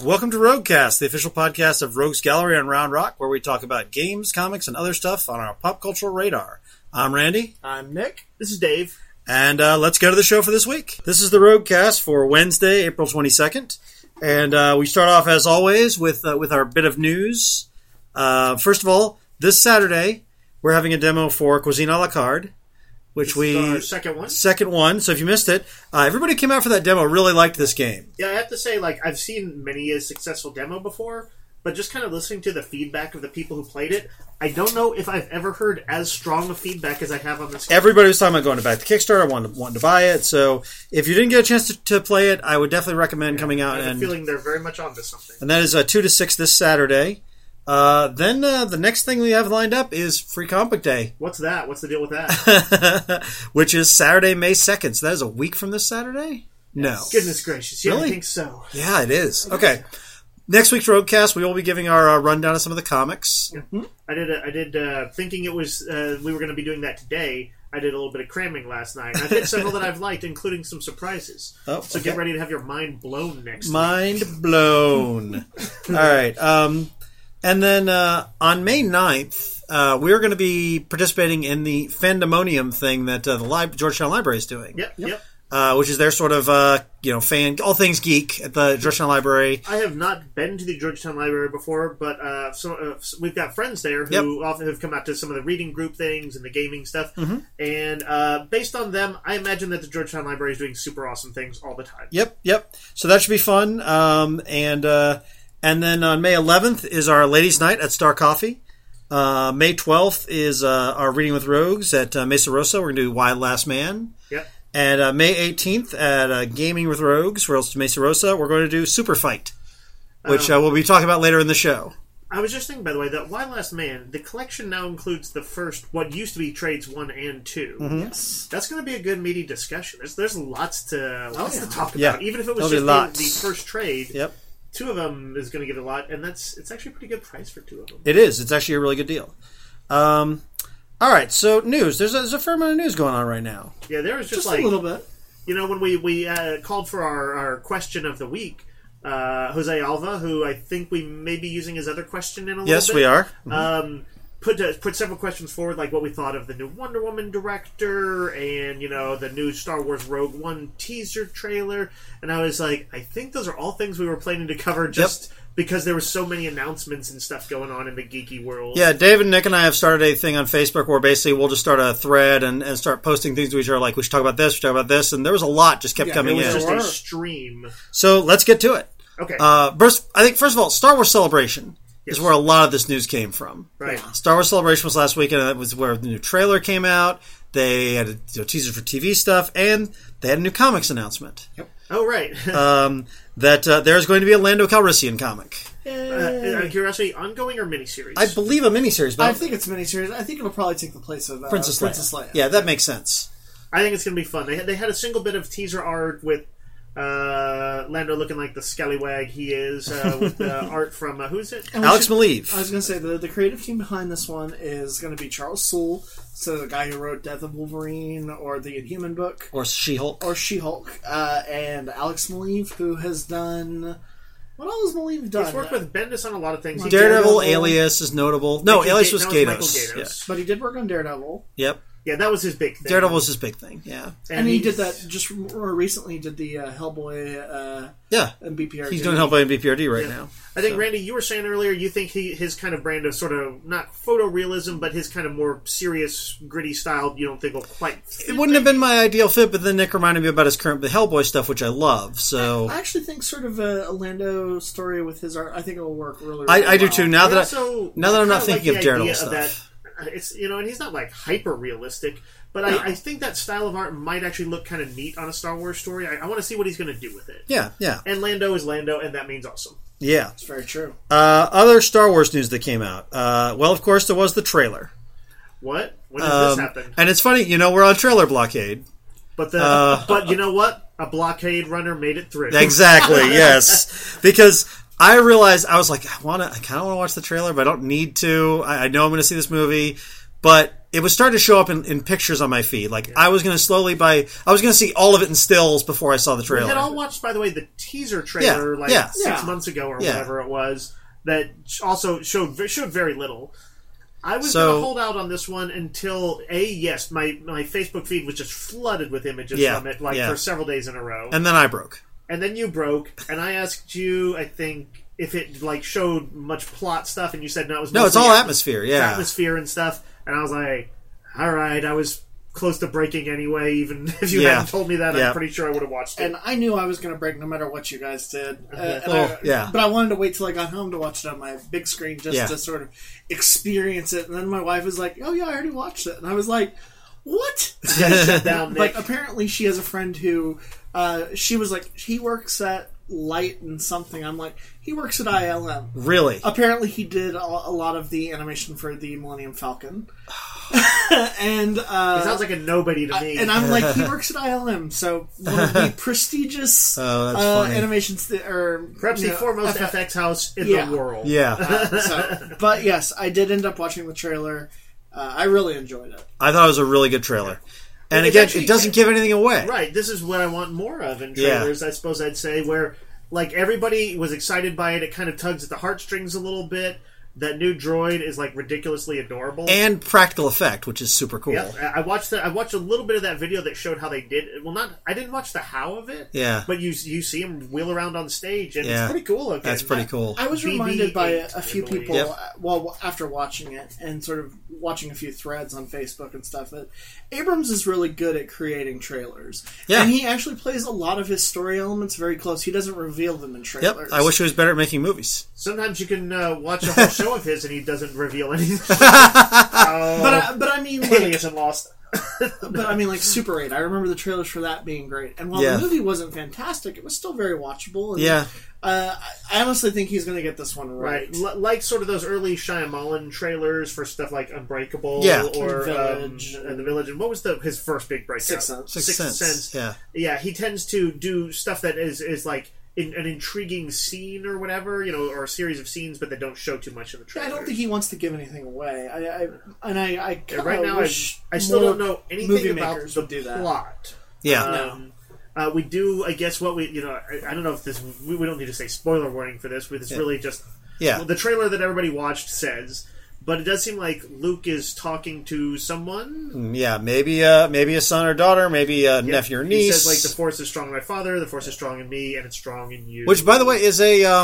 Welcome to Roguecast, the official podcast of Rogues Gallery on Round Rock, where we talk about games, comics, and other stuff on our pop cultural radar. I'm Randy. I'm Nick. This is Dave. And let's go to the show for this week. This is the Roguecast for Wednesday, April 22nd. And we start off, as always, with our bit of news. First of all, this Saturday, we're having a demo for Cuisine a la Carte, which our second one. Second one. So if you missed it, everybody who came out for that demo really liked this game. Yeah, I have to say, I've seen many a successful demo before, but just kind of listening to the feedback of the people who played it, I don't know if I've ever heard as strong a feedback as I have on this game. Everybody was talking about going back to Kickstarter, wanting to buy it. So if you didn't get a chance to play it, I would definitely recommend coming out. I have a feeling they're very much onto something. And that is 2 to 6 this Saturday. Then the next thing we have lined up is Free Comic Day. What's that? What's the deal with that? Which is Saturday, May 2nd. So that is a week from this Saturday? No. Goodness gracious. Yeah, Really? I think so. Yeah, it is. Okay. Next week's Roadcast, we will be giving our rundown of some of the comics. Mm-hmm. I did thinking it was we were going to be doing that today. I did a little bit of cramming last night. I've hit several that I've liked, including some surprises. So get ready to have your mind blown next week. Mind blown. All right. And then on May 9th, we're going to be participating in the Fandemonium thing that the Georgetown Library is doing. Yep. Which is their sort of, fan, all things geek at the Georgetown Library. I have not been to the Georgetown Library before, but we've got friends there who often have come out to some of the reading group things and the gaming stuff. Mm-hmm. And based on them, I imagine that the Georgetown Library is doing super awesome things all the time. Yep. So that should be fun. And then on May 11th is our Ladies' Night at Star Coffee. May 12th is our Reading with Rogues at Mesa Rosa. We're going to do Why Last Man. Yep. And May 18th at Gaming with Rogues, for Mesa Rosa, we're going to do Super Fight, which we'll be talking about later in the show. I was just thinking, by the way, that Why Last Man, the collection now includes the first, what used to be trades 1 and 2. Mm-hmm. Yes. That's going to be a good meaty discussion. There's lots to talk about. Yeah. Even if it was There'll just the first trade, Yep. 2 of them is going to get a lot, and it's actually a pretty good price for 2 of them. It is. It's actually a really good deal. All right, so news. There's a fair amount of news going on right now. Yeah, there was just a little bit. You know, when we called for our question of the week, Jose Alva, who I think we may be using his other question in a little bit. Yes, we are. Mm-hmm. Put several questions forward, like what we thought of the new Wonder Woman director and, the new Star Wars Rogue One teaser trailer. And I was like, I think those are all things we were planning to cover just because there were so many announcements and stuff going on in the geeky world. Yeah, Dave and Nick and I have started a thing on Facebook where basically we'll just start a thread and start posting things to each other, like, we should talk about this, we should talk about this, and there was a lot just kept coming in. It was just a stream. So let's get to it. Okay. First of all, Star Wars Celebration is where a lot of this news came from. Right. Star Wars Celebration was last weekend, and that was where the new trailer came out. They had a teaser for TV stuff, and they had a new comics announcement. Yep. Oh, right. That there's going to be a Lando Calrissian comic. Out of curiosity, ongoing or miniseries? I believe a miniseries, but I think it's miniseries. I think it'll probably take the place of Princess Leia. Yeah, that makes sense. I think it's going to be fun. They had a single bit of teaser art with Lando looking like the scallywag he is, with the art from, who's it? Alex Maleev. I was going to say, the creative team behind this one is going to be Charles Soule, so the guy who wrote Death of Wolverine, or the Inhuman book. Or She-Hulk. And Alex Maleev, who has done... What all has Maleev done? He's worked with Bendis on a lot of things. Daredevil, Alias is notable. No, Alias was Gatos. Yeah. But he did work on Daredevil. Yep. Yeah, that was his big thing. Daredevil was his big thing, yeah. And he did that just more recently. He did the Hellboy and BPRD. He's doing Hellboy and BPRD right now. I think, Randy, you were saying earlier you think his kind of brand of sort of, not photorealism, but his kind of more serious, gritty style, you don't think will quite fit. It wouldn't have been my ideal fit, but then Nick reminded me about his current Hellboy stuff, which I love, so... I actually think sort of a Lando story with his art, I think it will work really, really I do well. too, now that I'm not thinking of Daredevil stuff. It's, and he's not like hyper realistic, but I think that style of art might actually look kind of neat on a Star Wars story. I want to see what he's going to do with it. Yeah. And Lando is Lando, and that means awesome. Yeah. It's very true. Other Star Wars news that came out. Well, of course, there was the trailer. What? When did this happen? And it's funny, we're on trailer blockade. But but you know what? A blockade runner made it through. Exactly, yes. Because I realized, I was like, I kind of want to watch the trailer, but I don't need to. I know I'm going to see this movie. But it was starting to show up in pictures on my feed. Like, I was going to I was going to see all of it in stills before I saw the trailer. We had all watched, by the way, the teaser trailer 6 months ago or whatever it was that also showed very little. I was going to hold out on this one until, my Facebook feed was just flooded with images from it, for several days in a row. And then I broke. And then you broke, and I asked you, I think, if it showed much plot stuff, and you said no, it was it's all atmosphere, atmosphere and stuff. And I was like, all right, I was close to breaking anyway, even if you hadn't told me that, I'm pretty sure I would have watched it. And I knew I was going to break no matter what you guys did. But I wanted to wait till I got home to watch it on my big screen just to sort of experience it. And then my wife was like, oh yeah, I already watched it. And I was like, what? Shut down, Nick. But apparently she has a friend who, she was like, he works at Light and something. I'm like, he works at ILM. Really? Apparently he did a lot of the animation for the Millennium Falcon. And he sounds like a nobody to me. And I'm like, he works at ILM, so one of the prestigious animations perhaps the foremost FX house in the world. Yeah. But yes, I did end up watching the trailer. I really enjoyed it. I thought it was a really good trailer. And again, it doesn't give anything away. Right. This is what I want more of in trailers, I suppose I'd say, where everybody was excited by it. It kind of tugs at the heartstrings a little bit. That new droid is ridiculously adorable and practical effect, which is super cool. Yeah, I watched that. I watched a little bit of that video that showed how they did. Well, I didn't watch the how of it. Yeah, but you see him wheel around on stage, and it's pretty cool looking. That's pretty cool. I was reminded by a few people after watching it and sort of watching a few threads on Facebook and stuff that Abrams is really good at creating trailers. Yeah, and he actually plays a lot of his story elements very close. He doesn't reveal them in trailers. Yep, I wish he was better at making movies. Sometimes you can watch a whole show of his and he doesn't reveal anything. But I mean, Alias and Lost. But I mean, Super 8. I remember the trailers for that being great. And while the movie wasn't fantastic, it was still very watchable. And, I honestly think he's going to get this one right. Like sort of those early Shyamalan trailers for stuff like Unbreakable or Village. The Village. And what was his first big breakout? Sixth Sense. Yeah, he tends to do stuff that is like an intriguing scene or whatever, or a series of scenes, but that don't show too much in the trailer. I don't think he wants to give anything away. Right now, I still don't know anything about the plot. Yeah. We do, I guess, what we, I don't know if this, we don't need to say spoiler warning for this, but it's really just, the trailer that everybody watched says. But it does seem like Luke is talking to someone. Yeah, maybe a son or daughter, maybe a nephew or niece. He says, the Force is strong in my father, the Force is strong in me, and it's strong in you. Which, by the way, is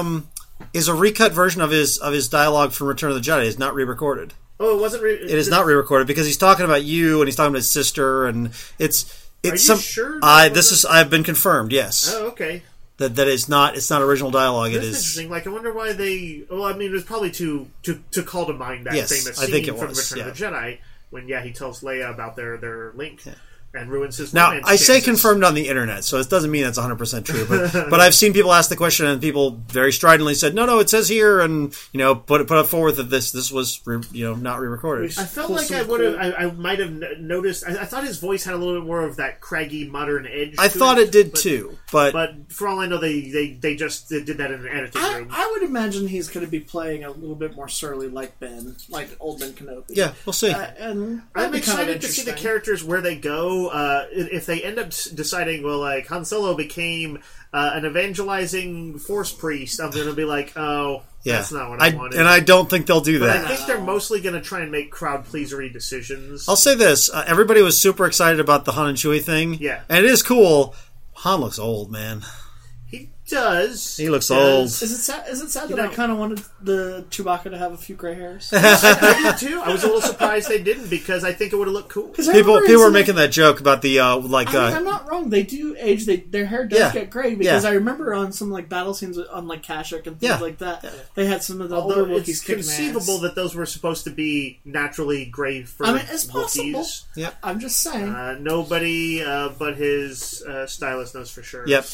a recut version of his dialogue from Return of the Jedi. It's not re-recorded. Oh, it wasn't. It is not re-recorded because he's talking about you and he's talking about his sister, and it's. Are you sure? I've been confirmed. Yes. Oh, okay. That is not. It's not original dialogue. That's interesting. I wonder why they. Well, I mean, it was probably to call to mind that famous scene from Return of the Jedi when he tells Leia about their link and ruins his. Now I say confirmed on the internet, so it doesn't mean that's 100% true. But I've seen people ask the question and people very stridently said, no, it says here, and put up forward that this was not re-recorded. I felt like I might have noticed. I thought his voice had a little bit more of that craggy modern edge. I thought it did too, but for all I know, they just did that in an editing room. I would imagine he's going to be playing a little bit more surly, like Ben, like old Ben Kenobi. Yeah, we'll see. And I'm excited to see the characters where they go. If they end up deciding, Han Solo became an evangelizing Force priest, I'm going to be like, that's not what I wanted. And I don't think they'll do that. I think they're mostly going to try and make crowd-pleasery decisions. I'll say this. Everybody was super excited about the Han and Chewie thing. Yeah. And it is cool. Han looks old, man. He does. He looks old. Is it sad that I kind of wanted the Chewbacca to have a few gray hairs? I did too. I was a little surprised they didn't because I think it would have looked cool. People were making that joke about the I'm not wrong. They do age. Their hair does get gray because I remember on some battle scenes on Kashyyyk and things like that, they had some of the older Wookiees. It's conceivable that those were supposed to be naturally gray for it's possible. Wookiees. Yep. I'm just saying. Nobody but his stylist knows for sure. Yep.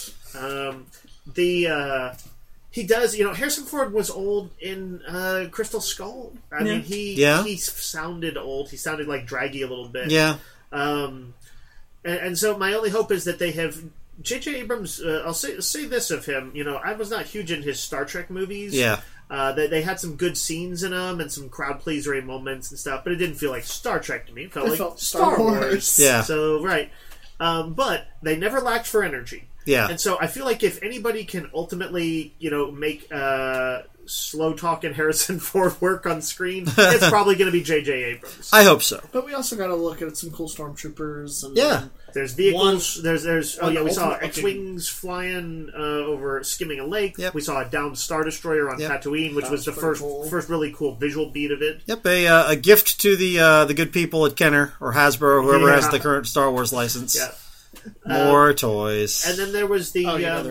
He does. Harrison Ford was old in Crystal Skull. I mean, he sounded old. He sounded draggy a little bit. Yeah. And so my only hope is that they have J.J. Abrams. I'll say this of him. I was not huge in his Star Trek movies. Yeah. They had some good scenes in them and some crowd pleasery moments and stuff, but it didn't feel like Star Trek to me. It felt Star Wars. Yeah. So, right. But they never lacked for energy. Yeah. And so I feel like if anybody can ultimately, make slow talking Harrison Ford work on screen, it's probably going to be J.J. Abrams. I hope so. But we also got to look at some cool stormtroopers. And, yeah. There's vehicles. We saw X-wings flying over skimming a lake. Yep. We saw a downed Star Destroyer on Tatooine, which was the first really cool visual beat of it. Yep, a gift to the good people at Kenner or Hasbro, whoever has the current Star Wars license. Yeah. More toys. And then there was the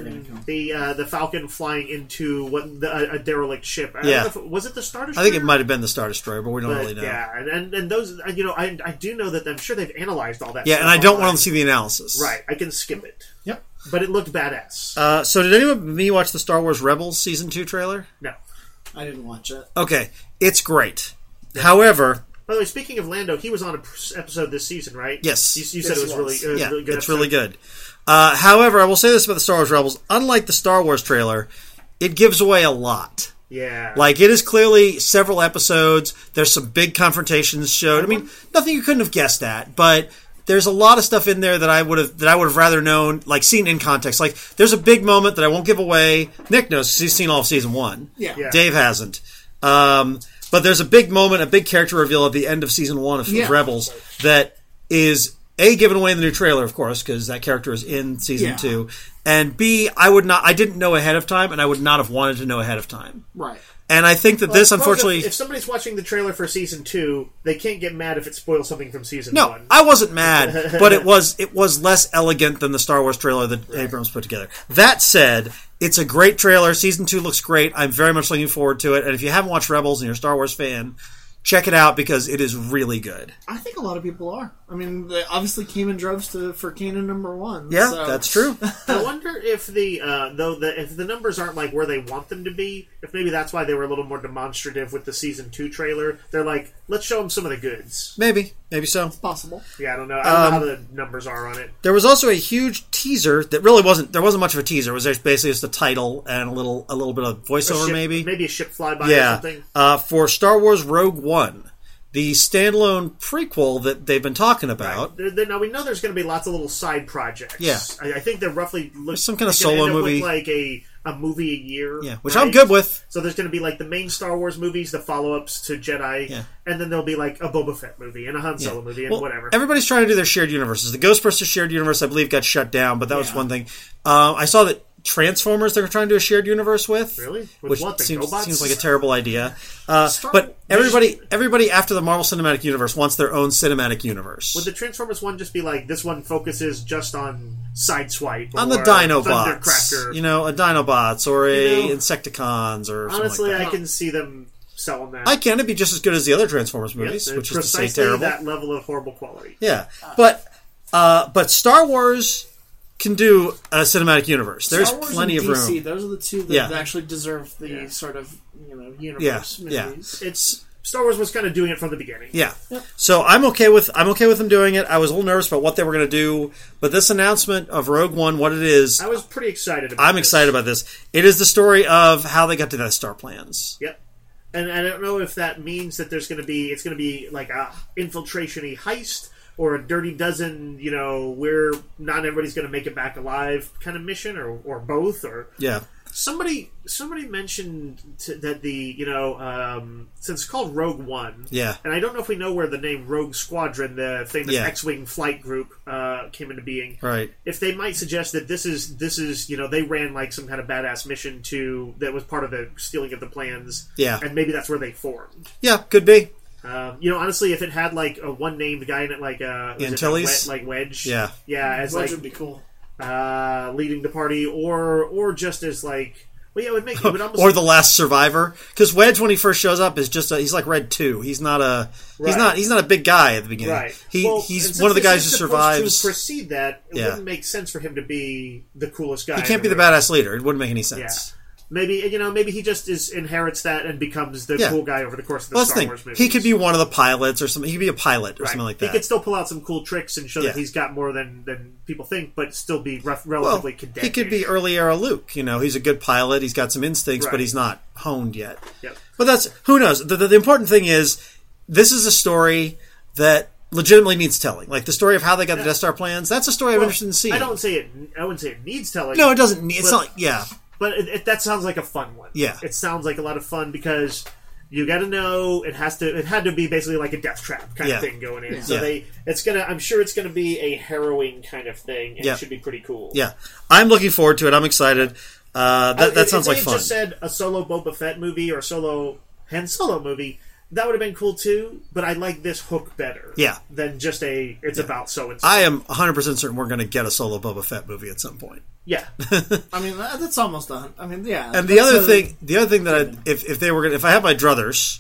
Falcon flying into a derelict ship. I don't know was it the Star Destroyer? I think it might have been the Star Destroyer, but we don't really know. Yeah, and those, I do know that I'm sure they've analyzed all that. Yeah, stuff and I don't online. want to see the analysis. Right, I can skip it. Yep. But it looked badass. So did anyone but me watch the Star Wars Rebels Season 2 trailer? No. I didn't watch it. Okay, it's great. Yeah. However... By the way, speaking of Lando, he was on an episode this season, right? Yes. You said it was really good. It's episode. really good. However, I will say this about the Star Wars Rebels. Unlike the Star Wars trailer, it gives away a lot. Yeah. Like, it is clearly several episodes. There's some big confrontations showed. I mean, nothing you couldn't have guessed at, but there's a lot of stuff in there that I would have rather known, like, seen in context. Like, there's a big moment that I won't give away. Nick knows, because he's seen all of Season 1. Yeah. Dave hasn't. But there's a big moment, a big character reveal at the end of Season 1 of Rebels that is, A, given away in the new trailer, of course, because that character is in Season 2, and B, I didn't know ahead of time, and I would not have wanted to know ahead of time. Right. And I think that this, unfortunately... If somebody's watching the trailer for Season 2, they can't get mad if it spoils something from Season 1. No, I wasn't mad, but it was less elegant than the Star Wars trailer that Abrams put together. That said, it's a great trailer. Season 2 looks great. I'm very much looking forward to it. And if you haven't watched Rebels and you're a Star Wars fan, check it out because it is really good. I think a lot of people are. I mean, they obviously came in droves for Kanan #1. Yeah, so. that's true. I wonder if if the numbers aren't like where they want them to be, if maybe that's why they were a little more demonstrative with the Season 2 trailer. They're like, let's show them some of the goods. Maybe so. It's possible. Yeah, I don't know. I don't know how the numbers are on it. There was also a huge teaser that really wasn't much of a teaser. It was basically just a title and a little bit of voiceover, maybe a ship flyby or something. For Star Wars Rogue One, the standalone prequel that they've been talking about. Right. Now we know there's going to be lots of little side projects. Yeah, I think they're roughly some kind of solo movie, like a movie a year. Yeah, which I'm good with. So there's going to be like the main Star Wars movies, the follow-ups to Jedi, and then there'll be like a Boba Fett movie and a Han Solo movie and whatever. Everybody's trying to do their shared universes. The Ghostbusters shared universe, I believe, got shut down, but that was one thing. I saw that Transformers they're trying to do a shared universe with. Really? Which seems like a terrible idea. But everybody after the Marvel Cinematic Universe wants their own cinematic universe. Would the Transformers one just be like, this one focuses just on Sideswipe? On the Dinobots. Thundercracker. A Dinobots or Insecticons or honestly, something like that. I can see them selling that. I can. It'd be just as good as the other Transformers movies, which is to say terrible. That level of horrible quality. Yeah. But Star Wars can do a cinematic universe. There's plenty of DC, room. Those are the two that actually deserve the sort of universe movies. It's Star Wars was kind of doing it from the beginning. Yeah. So I'm okay with them doing it. I was a little nervous about what they were going to do, but this announcement of Rogue One, what it is, I was pretty excited about. I'm excited about this. It is the story of how they got to Death Star plans. Yep. And I don't know if that means that it's going to be like a infiltration-y heist or a Dirty Dozen, where not everybody's going to make it back alive kind of mission, or both, or somebody mentioned that the since it's called Rogue One, and I don't know if we know where the name Rogue Squadron, the famous X-wing flight group, came into being. Right. If they might suggest that this is they ran like some kind of badass mission that was part of the stealing of the plans, and maybe that's where they formed. Yeah, could be. Honestly, if it had like a one named guy in it, like Antilles, like Wedge, as Wedge would be cool, leading the party, or just as like, it would make it would almost or the last survivor, because Wedge when he first shows up is just he's like Red 2. He's not a he's not a big guy at the beginning. Right. He's one of the guys who survives. To precede that, it wouldn't make sense for him to be the coolest guy. He can't be the badass leader. It wouldn't make any sense. Yeah. Maybe he just inherits that and becomes the cool guy over the course of the Star Wars movies. He could be one of the pilots or something. He could be a pilot or something like that. He could still pull out some cool tricks and show that he's got more than people think, but still be relatively cadet. He could be early era Luke. He's a good pilot. He's got some instincts, but he's not honed yet. Yep. But who knows? The important thing is this is a story that legitimately needs telling. Like the story of how they got the Death Star plans. That's a story I'm interested in seeing. I wouldn't say it needs telling. No, it doesn't. It's not. Yeah. But that sounds like a fun one. Yeah. It sounds like a lot of fun because you got to know it had to be basically like a death trap kind of thing going in. Yeah. So I'm sure it's gonna be a harrowing kind of thing, and it should be pretty cool. Yeah, I'm looking forward to it. I'm excited. That sounds like fun. If they just said a solo Boba Fett movie or a solo Han Solo movie, that would have been cool too, but I like this hook better. Yeah. Than just it's about so and so. I am 100% certain we're going to get a solo Boba Fett movie at some point. Yeah. I mean, that's almost done. I mean, yeah. And the other thing that if I had my druthers,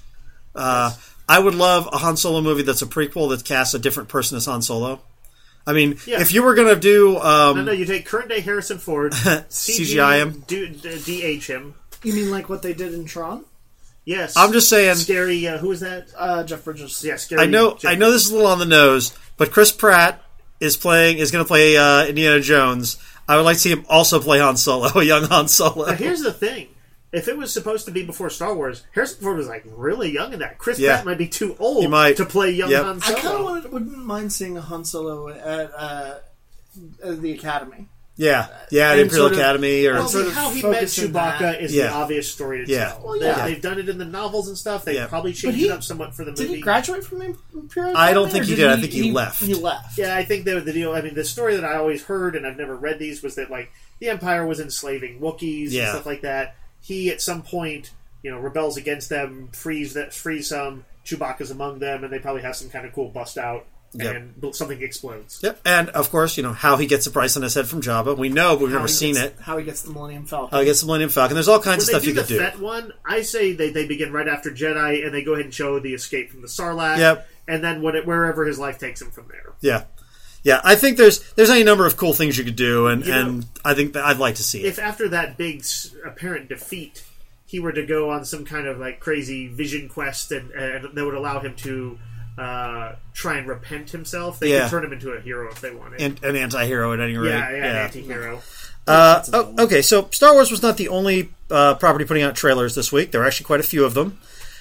I would love a Han Solo movie that's a prequel that casts a different person as Han Solo. I mean, if you were going to do... no, you take current day Harrison Ford, CGI him, DH him. You mean like what they did in Tron? Yes. I'm just saying... Scary, who is that? Jeff Bridges. Yeah, Scary. I know this is a little on the nose, but Chris Pratt is going to play Indiana Jones. I would like to see him also play Han Solo, a young Han Solo. Now, here's the thing. If it was supposed to be before Star Wars, Harrison Ford was like really young in that. Chris Pratt might be too old to play young Han Solo. I kind of wouldn't mind seeing a Han Solo at the Academy. Yeah, the Imperial Academy. Or how he met Chewbacca is the obvious story to tell. Well, They've done it in the novels and stuff. They probably changed it up somewhat for the movie. Did he graduate from Imperial Academy? I don't think he did. I think he left. He left. Yeah, I think the deal... I mean, the story that I always heard, and I've never read these, was that like the Empire was enslaving Wookiees and stuff like that. He, at some point, rebels against them, frees some. Chewbacca's among them, and they probably have some kind of cool bust out. And something explodes. Yep, and of course, how he gets the price on his head from Jabba. We know, but we've never seen it. How he gets the Millennium Falcon. There's all kinds of stuff you could do. When they do the Fett one, I say they begin right after Jedi, and they go ahead and show the escape from the Sarlacc. Yep. And then wherever his life takes him from there. Yeah. Yeah, I think there's any number of cool things you could do, and I think that I'd like to see it. If after that big apparent defeat, he were to go on some kind of like crazy vision quest, and that would allow him to try and repent himself, they could turn him into a hero if they wanted. An anti-hero at any rate. Yeah, an anti-hero. Okay, so Star Wars was not the only property putting out trailers this week. There were actually quite a few of them.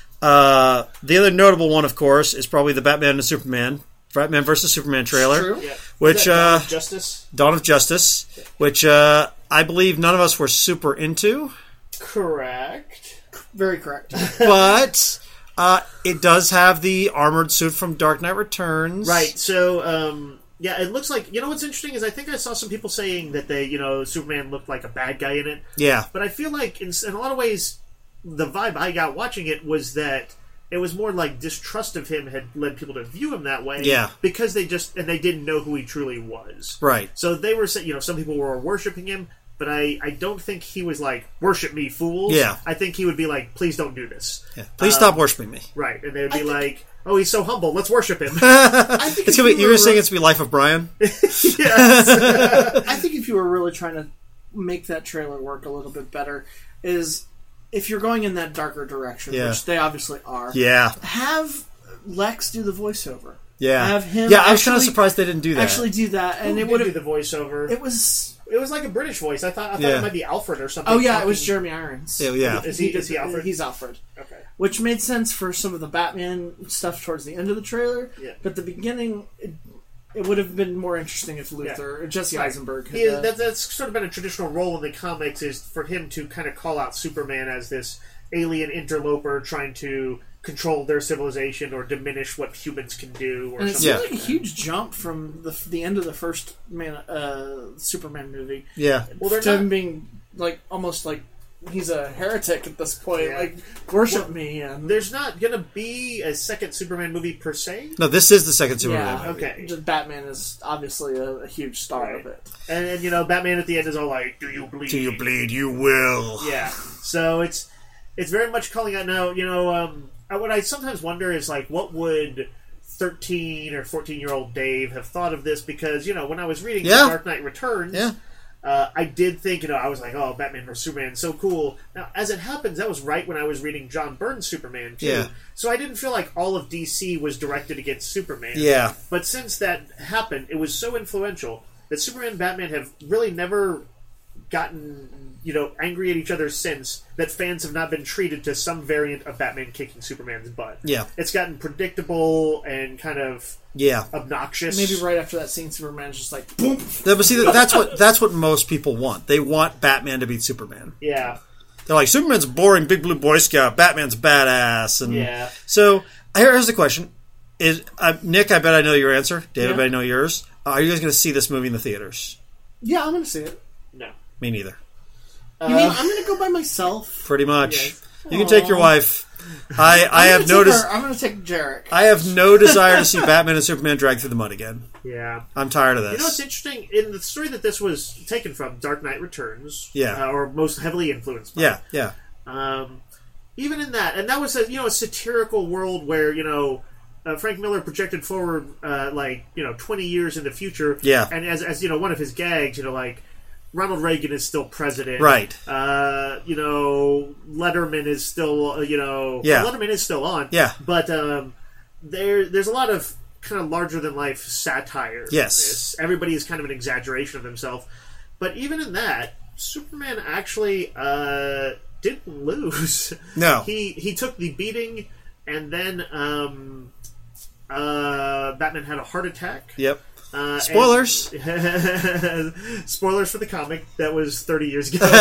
The other notable one, of course, is probably the Batman vs. Superman trailer. True. Yeah. Which Dawn of Justice? Dawn of Justice, which I believe none of us were super into. Correct. Very correct. But it does have the armored suit from Dark Knight Returns. Right, so... it looks like... what's interesting is I think I saw some people saying that Superman looked like a bad guy in it. Yeah. But I feel like, in a lot of ways, the vibe I got watching it was that it was more like distrust of him had led people to view him that way. Yeah. Because they didn't know who he truly was. Right. So they were saying, some people were worshiping him, but I don't think he was like, worship me, fools. Yeah. I think he would be like, please don't do this. Yeah. Please stop worshiping me. Right. And they would be like... Oh, he's so humble. Let's worship him. I think you're saying it's to be Life of Brian? Yes. I think if you were really trying to make that trailer work a little bit better, is if you're going in that darker direction, which they obviously are, have Lex do the voiceover. Yeah. Have him. Yeah, I was kind of surprised they didn't do that. Actually do that, and it would do the voiceover. It was like a British voice. I thought it might be Alfred or something. Oh yeah, it was Jeremy Irons. Yeah. Is he Alfred? He's Alfred. Okay. Which made sense for some of the Batman stuff towards the end of the trailer. Yeah. But the beginning, it would have been more interesting if Luthor or Jesse Eisenberg had that's sort of been a traditional role in the comics, is for him to kind of call out Superman as this alien interloper trying to control their civilization or diminish what humans can do. Or and it something seems like a huge jump from the end of the first Superman movie. Yeah. Well, to him being like almost like he's a heretic at this point. Yeah. Like, worship me. And there's not going to be a second Superman movie per se? No, this is the second Superman movie. Okay. Just Batman is obviously a huge star of it. And, Batman at the end is all like, do you bleed? Do you bleed? You will. Yeah. So it's very much calling out now, what I sometimes wonder is, like, what would 13 or 14-year-old Dave have thought of this? Because, when I was reading The Dark Knight Returns... I did think, I was like, oh, Batman vs Superman, so cool. Now, as it happens, that was right when I was reading John Byrne's Superman too. Yeah. So I didn't feel like all of DC was directed against Superman. Yeah. But since that happened, it was so influential that Superman and Batman have really never gotten, angry at each other since, that fans have not been treated to some variant of Batman kicking Superman's butt. Yeah. It's gotten predictable and kind of obnoxious. Maybe right after that scene, Superman's just like, boom. Yeah, but see, that's what most people want. They want Batman to beat Superman. Yeah. They're like, Superman's a boring big blue Boy Scout, Batman's badass. And yeah. So, here's the question. Nick, I bet I know your answer. David, I bet I know yours. Are you guys going to see this movie in the theaters? Yeah, I'm going to see it. No. Me neither. You mean I'm going to go by myself? Pretty much. Yes. You can take your wife. I have noticed. I'm going to take Jarek. I have no desire to see Batman and Superman drag through the mud again. Yeah. I'm tired of this. You know what's interesting? In the story that this was taken from, Dark Knight Returns, yeah, or most heavily influenced by, yeah. Even in that, and that was a satirical world where Frank Miller projected forward 20 years in the future, yeah, and as one of his gags, like, Ronald Reagan is still president. Right. Letterman is still, Letterman is still on. Yeah. But there's a lot of kind of larger than life satire. Yes. In this. Everybody is kind of an exaggeration of himself. But even in that, Superman actually didn't lose. No. He took the beating, and then Batman had a heart attack. Yep. Spoilers. Spoilers for the comic that was 30 years ago.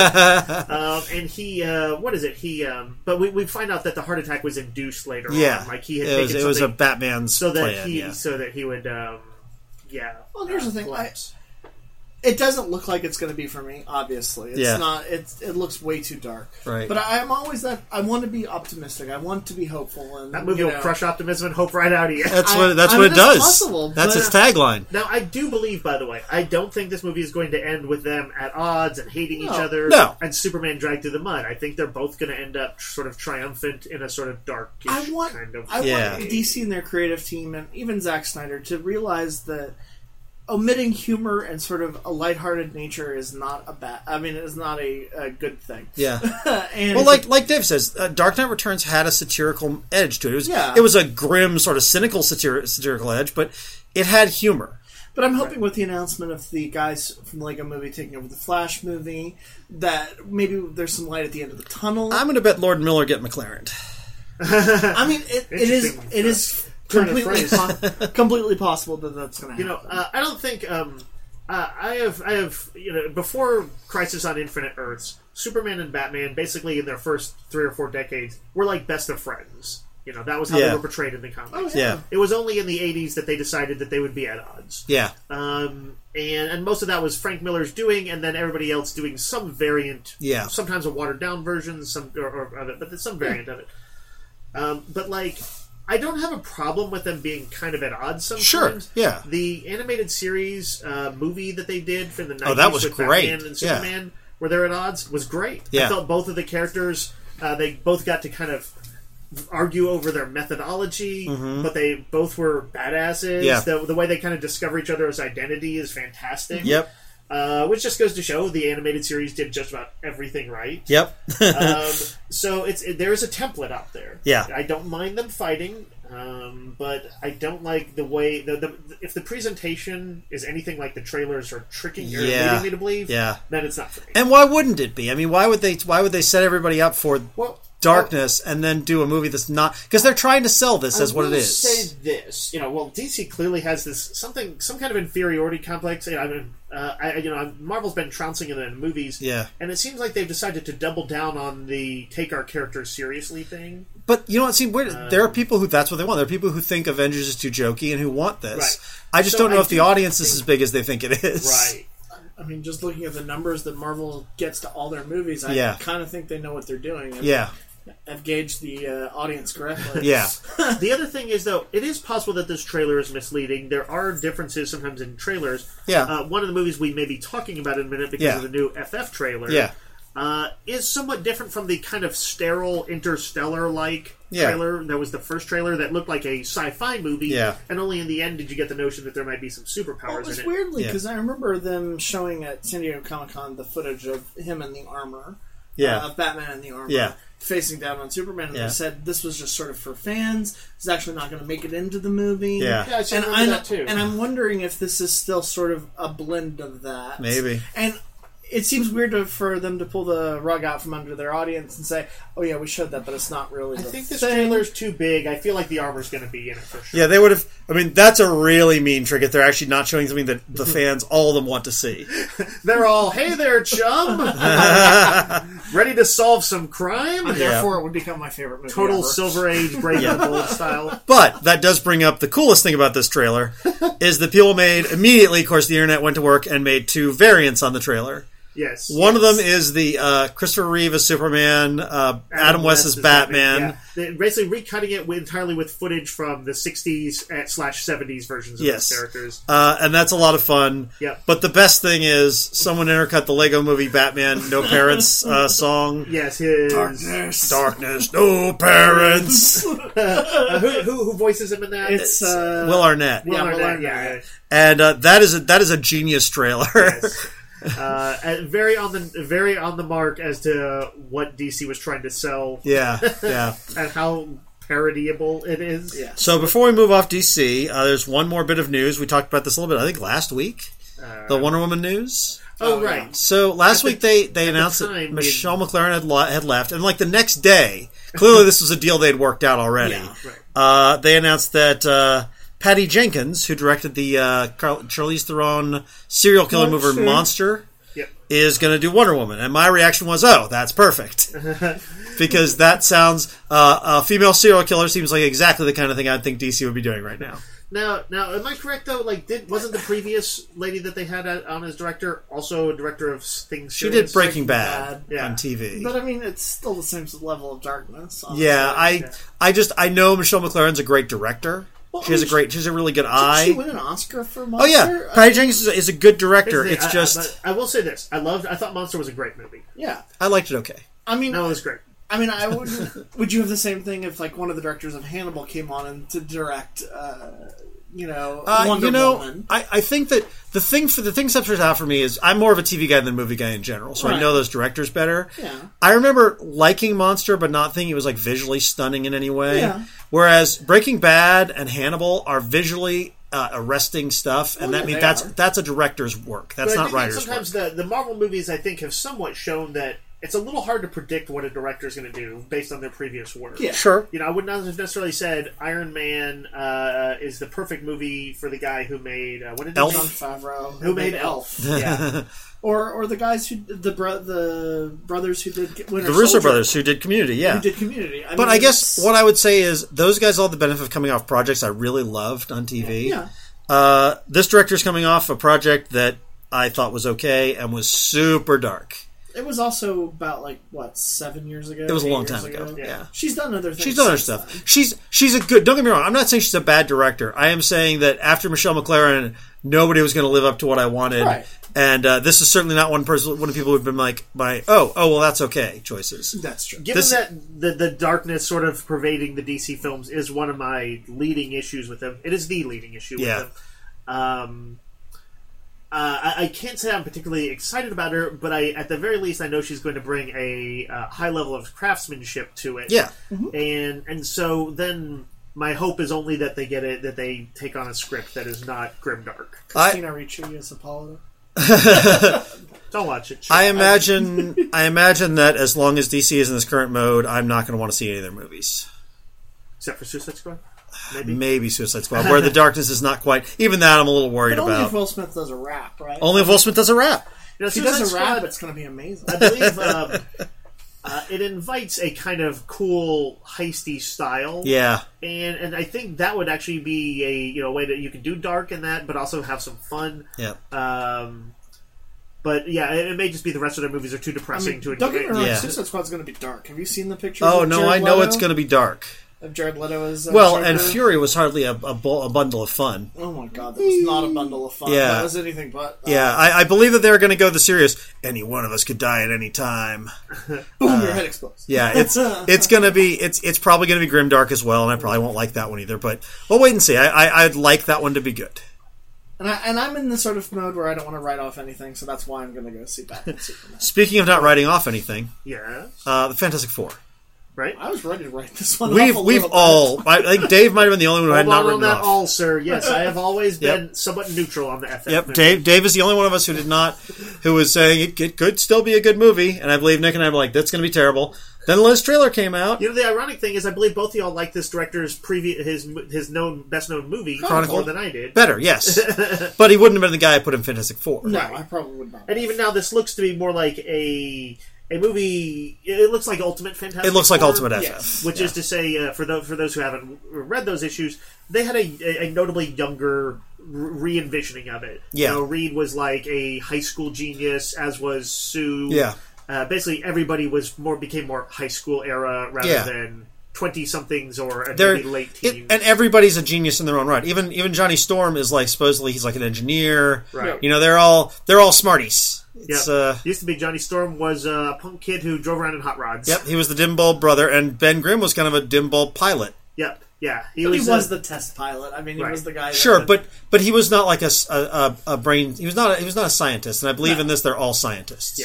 And he, what is it? But we find out that the heart attack was induced later on. Like he had it was a Batman's so that plan, he would, Well, here's the thing. It doesn't look like it's going to be for me. Obviously, it's not. It looks way too dark. Right. But I'm always that. I want to be optimistic. I want to be hopeful. And that movie will crush optimism and hope right out of you. That's what it does. Possible, that's its tagline. Now, I do believe, by the way, I don't think this movie is going to end with them at odds and hating each other. No. And Superman dragged through the mud. I think they're both going to end up sort of triumphant in a sort of darkish kind of. I want DC and their creative team, and even Zack Snyder, to realize that omitting humor and sort of a lighthearted nature is not is not a good thing. Yeah. And well, like Dave says, Dark Knight Returns had a satirical edge to it. It was a grim, sort of cynical satirical edge, but it had humor. But I'm hoping with the announcement of the guys from the Lego Movie taking over the Flash movie, that maybe there's some light at the end of the tunnel. I'm going to bet Lord Miller get McLaren. I mean, it is completely possible that that's going to happen. I don't think. I have before Crisis on Infinite Earths, Superman and Batman, basically in their first 3 or 4 decades, were like best of friends. That was how they were portrayed in the comics. Oh, yeah. It was only in the 80s that they decided that they would be at odds. Yeah. And most of that was Frank Miller's doing, and then everybody else doing some variant. Yeah. Sometimes a watered down version, but some variant of it. But I don't have a problem with them being kind of at odds sometimes. Sure, yeah. The animated series movie that they did for the 90s that was with great. Batman and Superman, where they're at odds, was great. Yeah. I felt both of the characters, they both got to kind of argue over their methodology, but they both were badasses. Yeah. The way they kind of discover each other's identity is fantastic. Yep. Which just goes to show the animated series did just about everything right. Yep. So there is a template out there. Yeah. I don't mind them fighting, but I don't like the way if the presentation is anything like the trailers are tricking or leading me to believe. Yeah. Then it's not for me. And why wouldn't it be? I mean, why would they set everybody up for darkness and then do a movie that's not, because they're trying to sell this as what it is. Say this, DC clearly has some kind of inferiority complex. Marvel's been trouncing in the movies, and it seems like they've decided to double down on the take our characters seriously thing. But there are people who that's what they want. There are people who think Avengers is too jokey and who want this. Right. I just don't know if the audience is as big as they think it is. Right. I mean, just looking at the numbers that Marvel gets to all their movies, I kind of think they know what they're doing. I've gauged the audience correctly. Yeah. The other thing is, though, it is possible that this trailer is misleading. There are differences sometimes in trailers. Yeah. One of the movies we may be talking about in a minute because of the new FF trailer. Yeah. is somewhat different from the kind of sterile Interstellar-like trailer that was the first trailer that looked like a sci-fi movie. Yeah. And only in the end did you get the notion that there might be some superpowers in it. It was weirdly, because I remember them showing at San Diego Comic-Con the footage of him in the armor. Of Batman in the armor. Facing down on Superman, and they said this was just sort of for fans. It's actually not going to make it into the movie. I remember that too. And I'm wondering if this is still sort of a blend of that. Maybe. And it seems weird for them to pull the rug out from under their audience and say, "Oh yeah, we showed that, but it's not really." I think this trailer's too big. I feel like the armor's going to be in it for sure. Yeah, they would have. I mean, that's a really mean trick if they're actually not showing something that the fans, all of them, want to see. They're all, "Hey there, chum! Ready to solve some crime?" And therefore, it would become my favorite movie. Total ever. Silver Age, Breaking the Mold style. But that does bring up the coolest thing about this trailer is that people made immediately. Of course, the internet went to work and made 2 variants on the trailer. Yes. One of them is the Christopher Reeve as Superman, Adam West as Batman. Yeah. They're basically recutting it entirely with footage from the 60s / 70s versions of those characters. And that's a lot of fun. Yep. But the best thing is someone intercut the Lego Movie Batman No Parents song. Yes, his... Darkness, no parents. Who voices him in that? It's Will Arnett. Will Arnett. And that is a genius trailer. Yes. And very on the mark as to what DC was trying to sell. Yeah. And how parodyable it is. Yeah. So before we move off DC, there's one more bit of news. We talked about this a little bit, I think, last week. The Wonder Woman news. Oh, right. Yeah. So last week they announced that Michelle McLaren had left, and like the next day, clearly this was a deal they'd worked out already. Yeah, right. They announced that Patty Jenkins, who directed the Charlize Theron serial killer movie Monster, is going to do Wonder Woman. And my reaction was, oh, that's perfect. Because that sounds... a female serial killer seems like exactly the kind of thing I think DC would be doing right now. Now, am I correct, though? Like, wasn't the previous lady that they had on as director also a director of things? She did Breaking Bad on TV. But, I mean, it's still the same level of darkness. Honestly. Yeah, I know Michelle McLaren's a great director. Well, she has a really good eye. Did she win an Oscar for Monster? Oh yeah, Patty Jenkins is a good director. It's just I will say this: I thought Monster was a great movie. Yeah, I liked it. Okay, I mean, no, it was great. I mean, I would you have the same thing if like one of the directors of Hannibal came on and to direct, Wonder Woman? I think that the thing separates out for me is I'm more of a TV guy than a movie guy in general, so I know those directors better. Yeah. I remember liking Monster, but not thinking it was like visually stunning in any way. Yeah. Whereas Breaking Bad and Hannibal are visually arresting stuff, and that means that's a director's work. That's not writer's work. Sometimes the Marvel movies, I think, have somewhat shown that it's a little hard to predict what a director is going to do based on their previous work. Yeah, sure. I would not have necessarily said Iron Man is the perfect movie for the guy who made Jon Favreau, who made Elf. Yeah. Or the guys who the brothers who did Winter the Russo Soldier, brothers who did Community, who did Community. I guess what I would say is those guys all have the benefit of coming off projects I really loved on TV. Yeah. This director's coming off a project that I thought was okay and was super dark. It was also about 7 years ago. It was a long time ago. Yeah. She's done other things. She's done other stuff. Then. She's a good. Don't get me wrong. I'm not saying she's a bad director. I am saying that after Michelle McLaren, nobody was going to live up to what I wanted. Right. And this is certainly not one of the people who've been like, well, that's okay choices. That's true. Given that the darkness sort of pervading the DC films is one of my leading issues with them. It is the leading issue with them. I can't say I'm particularly excited about her, but at the very least, I know she's going to bring a high level of craftsmanship to it. Yeah. Mm-hmm. And so then my hope is only that they get it, that they take on a script that is not grimdark. Christina Ricci as Apollo. Don't watch it. I imagine that as long as DC is in this current mode, I'm not going to want to see any of their movies. Except for Suicide Squad? Maybe Suicide Squad, where the darkness is not quite... Even that I'm a little worried about. Only if Will Smith does a rap, right? Only if Will Smith does a rap. If he does a rap, it's going to be amazing. I believe it invites a kind of cool, heisty style. Yeah. And I think that would actually be a way that you can do dark in that, but also have some fun. Yeah. But yeah, it may just be the rest of their movies are too depressing to enjoy. Don't get me wrong, Suicide Squad's going to be dark. Have you seen the picture? Oh, no, I know it's going to be dark. Of Jared Leto as well, Joker. and Fury was hardly a bundle of fun. Oh my god, that was not a bundle of fun. Yeah. That was anything but. Yeah, I believe that they're going to go the serious. Any one of us could die at any time. Boom, your head explodes. Yeah, it's going to be it's probably going to be grimdark as well, and I probably won't like that one either. But we'll wait and see. I'd like that one to be good. And I'm in the sort of mode where I don't want to write off anything, so that's why I'm going to go see Batman Superman. Speaking of not writing off anything, yeah, the Fantastic Four. Right? I was ready to write this one. We've all. I think Dave might have been the only one who had not written that off. all, sir. Yes, I have always been somewhat neutral on the FF. Yep, Dave is the only one of us who did not, who was saying it could still be a good movie, and I believe Nick and I were like, that's going to be terrible. Then the Liz trailer came out. You know, the ironic thing is, I believe both of y'all like this director's his best known movie Chronicle. more than I did. Better, yes, but he wouldn't have been the guy I put in Fantastic Four. No, I probably would not. And even now, this looks to be more like a movie. It looks like Ultimate Fantastic. It looks like Four, Ultimate FF, yes. which is to say, for those who haven't read those issues, they had a notably younger re-envisioning of it. Yeah, you know, Reed was like a high school genius, as was Sue. Yeah, basically everybody became more high school era rather than 20-somethings or maybe late teens. And everybody's a genius in their own right. Even Johnny Storm is like supposedly he's like an engineer. Right. You know, they're all smarties. Used to be Johnny Storm was a punk kid who drove around in hot rods. Yep, he was the dim bulb brother, and Ben Grimm was kind of a dim bulb pilot. Yep, yeah, he was the test pilot. I mean, he was the guy. Sure, but he was not like a brain. He was not a scientist, and I believe in this they're all scientists.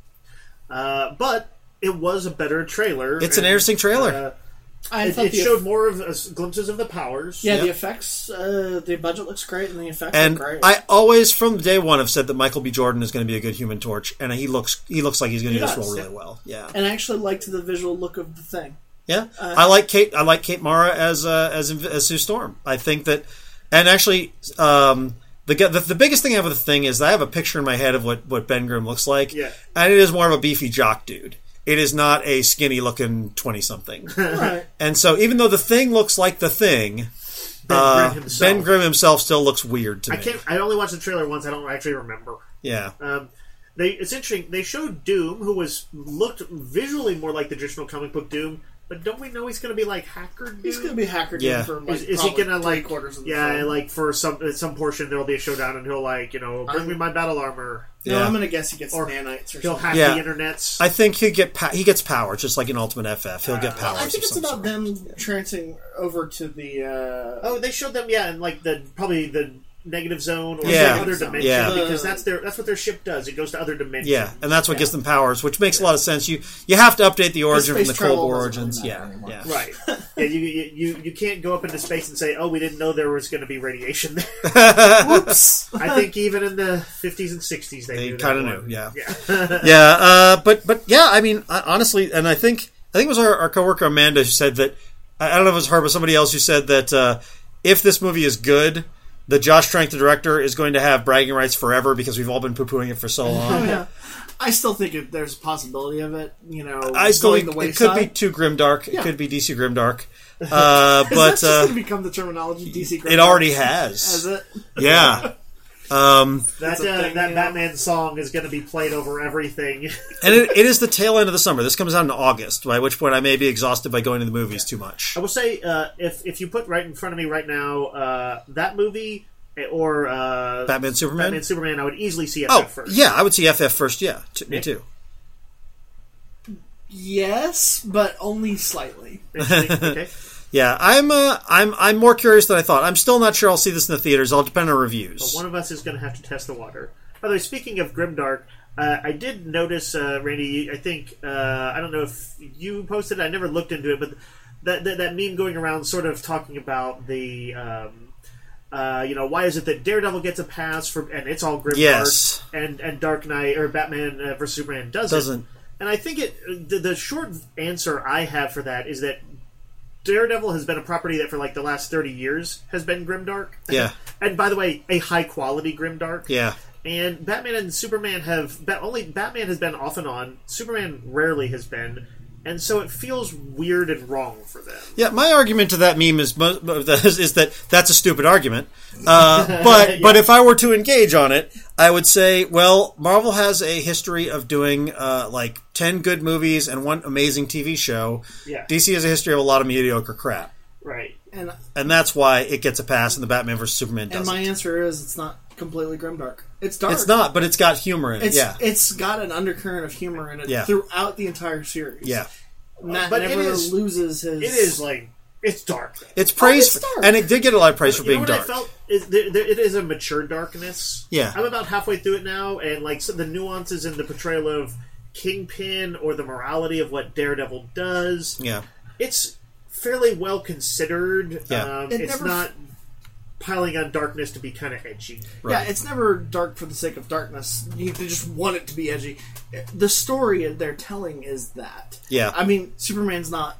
Yeah, but it was a better trailer. It's an interesting trailer. It showed more of glimpses of the powers. Yeah, the effects, the budget looks great, and the effects and look great. I always, from day one, have said that Michael B. Jordan is going to be a good Human Torch, and he looks like he's going to do this role really well. Yeah, and I actually liked the visual look of the thing. Yeah, I like Kate Mara as Sue Storm. I think that, and actually, the biggest thing I have with the thing is I have a picture in my head of what Ben Grimm looks like. Yeah, and it is more of a beefy jock dude. It is not a skinny-looking 20-something. Right. And so, even though the Thing looks like the Thing, Ben Grimm himself still looks weird to me. I only watched the trailer once. I don't actually remember. Yeah. It's interesting. They showed Doom, who looked visually more like the traditional comic book Doom. But don't we know he's going to be like Hacker Doom? He's going to be Hacker Doom for like, is he going to like quarters of the film. like for some portion there'll be a showdown and he'll like bring me my battle armor. No, I'm going to guess he gets nanites or he'll something. hack the internets. I think he gets power just like in Ultimate FF. He'll get powers. I think it's about sort. them transing over to the. They showed them in like probably the negative zone or some other dimension because that's what their ship does. It goes to other dimensions. Yeah, and that's what gives them powers, which makes a lot of sense. You have to update the origin from the Cold War origins. Right. Yeah, you can't go up into space and say, "Oh, we didn't know there was going to be radiation there." Whoops! I think even in the 50s and 60s they kind of knew. Yeah. But yeah, I mean, honestly, and I think it was our coworker Amanda who said that. I don't know if it was her, but somebody else who said that if this movie is good, the Josh Trank, the director, is going to have bragging rights forever because we've all been poo-pooing it for so long. Oh, yeah. I still think there's a possibility of it. I still think it could be too grimdark. It could be DC grimdark. But that's just going to become the terminology DC grimdark. It already has. Has it? Yeah. That Batman song is going to be played over everything. And it is the tail end of the summer. This comes out in August, by which point I may be exhausted by going to the movies too much. I will say, if you put right in front of me right now, that movie or Batman Superman, I would easily see FF first. Yeah, I would see FF first. Yeah, me too. Yes, but only slightly. Okay. Yeah, I'm more curious than I thought. I'm still not sure I'll see this in the theaters. I'll depend on reviews. But one of us is going to have to test the water. By the way, speaking of grimdark, I did notice, Randy. I think I don't know if you posted it. I never looked into it, but that meme going around, sort of talking about the. Why is it that Daredevil gets a pass and it's all grimdark, and Dark Knight or Batman vs Superman doesn't. And I think the short answer I have for that is that Daredevil has been a property that for like the last 30 years has been grimdark. Yeah. And by the way, a high quality grimdark. Yeah. And Batman and Superman Batman has been off and on. Superman rarely has been. And so it feels weird and wrong for them. Yeah, my argument to that meme is that that's a stupid argument. But if I were to engage on it, I would say, well, Marvel has a history of doing like 10 good movies and one amazing TV show. Yeah. DC has a history of a lot of mediocre crap. Right. And that's why it gets a pass and the Batman vs. Superman doesn't. And my answer is it's not completely grimdark. It's dark. It's not, but it's got humor in it. It's got an undercurrent of humor in it throughout the entire series. Yeah. Matt never loses his... It is like... It's dark. It's praise, and it did get a lot of praise for being dark. I felt it is a mature darkness. Yeah. I'm about halfway through it now, and like the nuances in the portrayal of Kingpin or the morality of what Daredevil does. Yeah. It's fairly well considered. Yeah. It's not piling on darkness to be kind of edgy. Right. Yeah, it's never dark for the sake of darkness. You just want it to be edgy. The story they're telling is that. Yeah. I mean, Superman's not,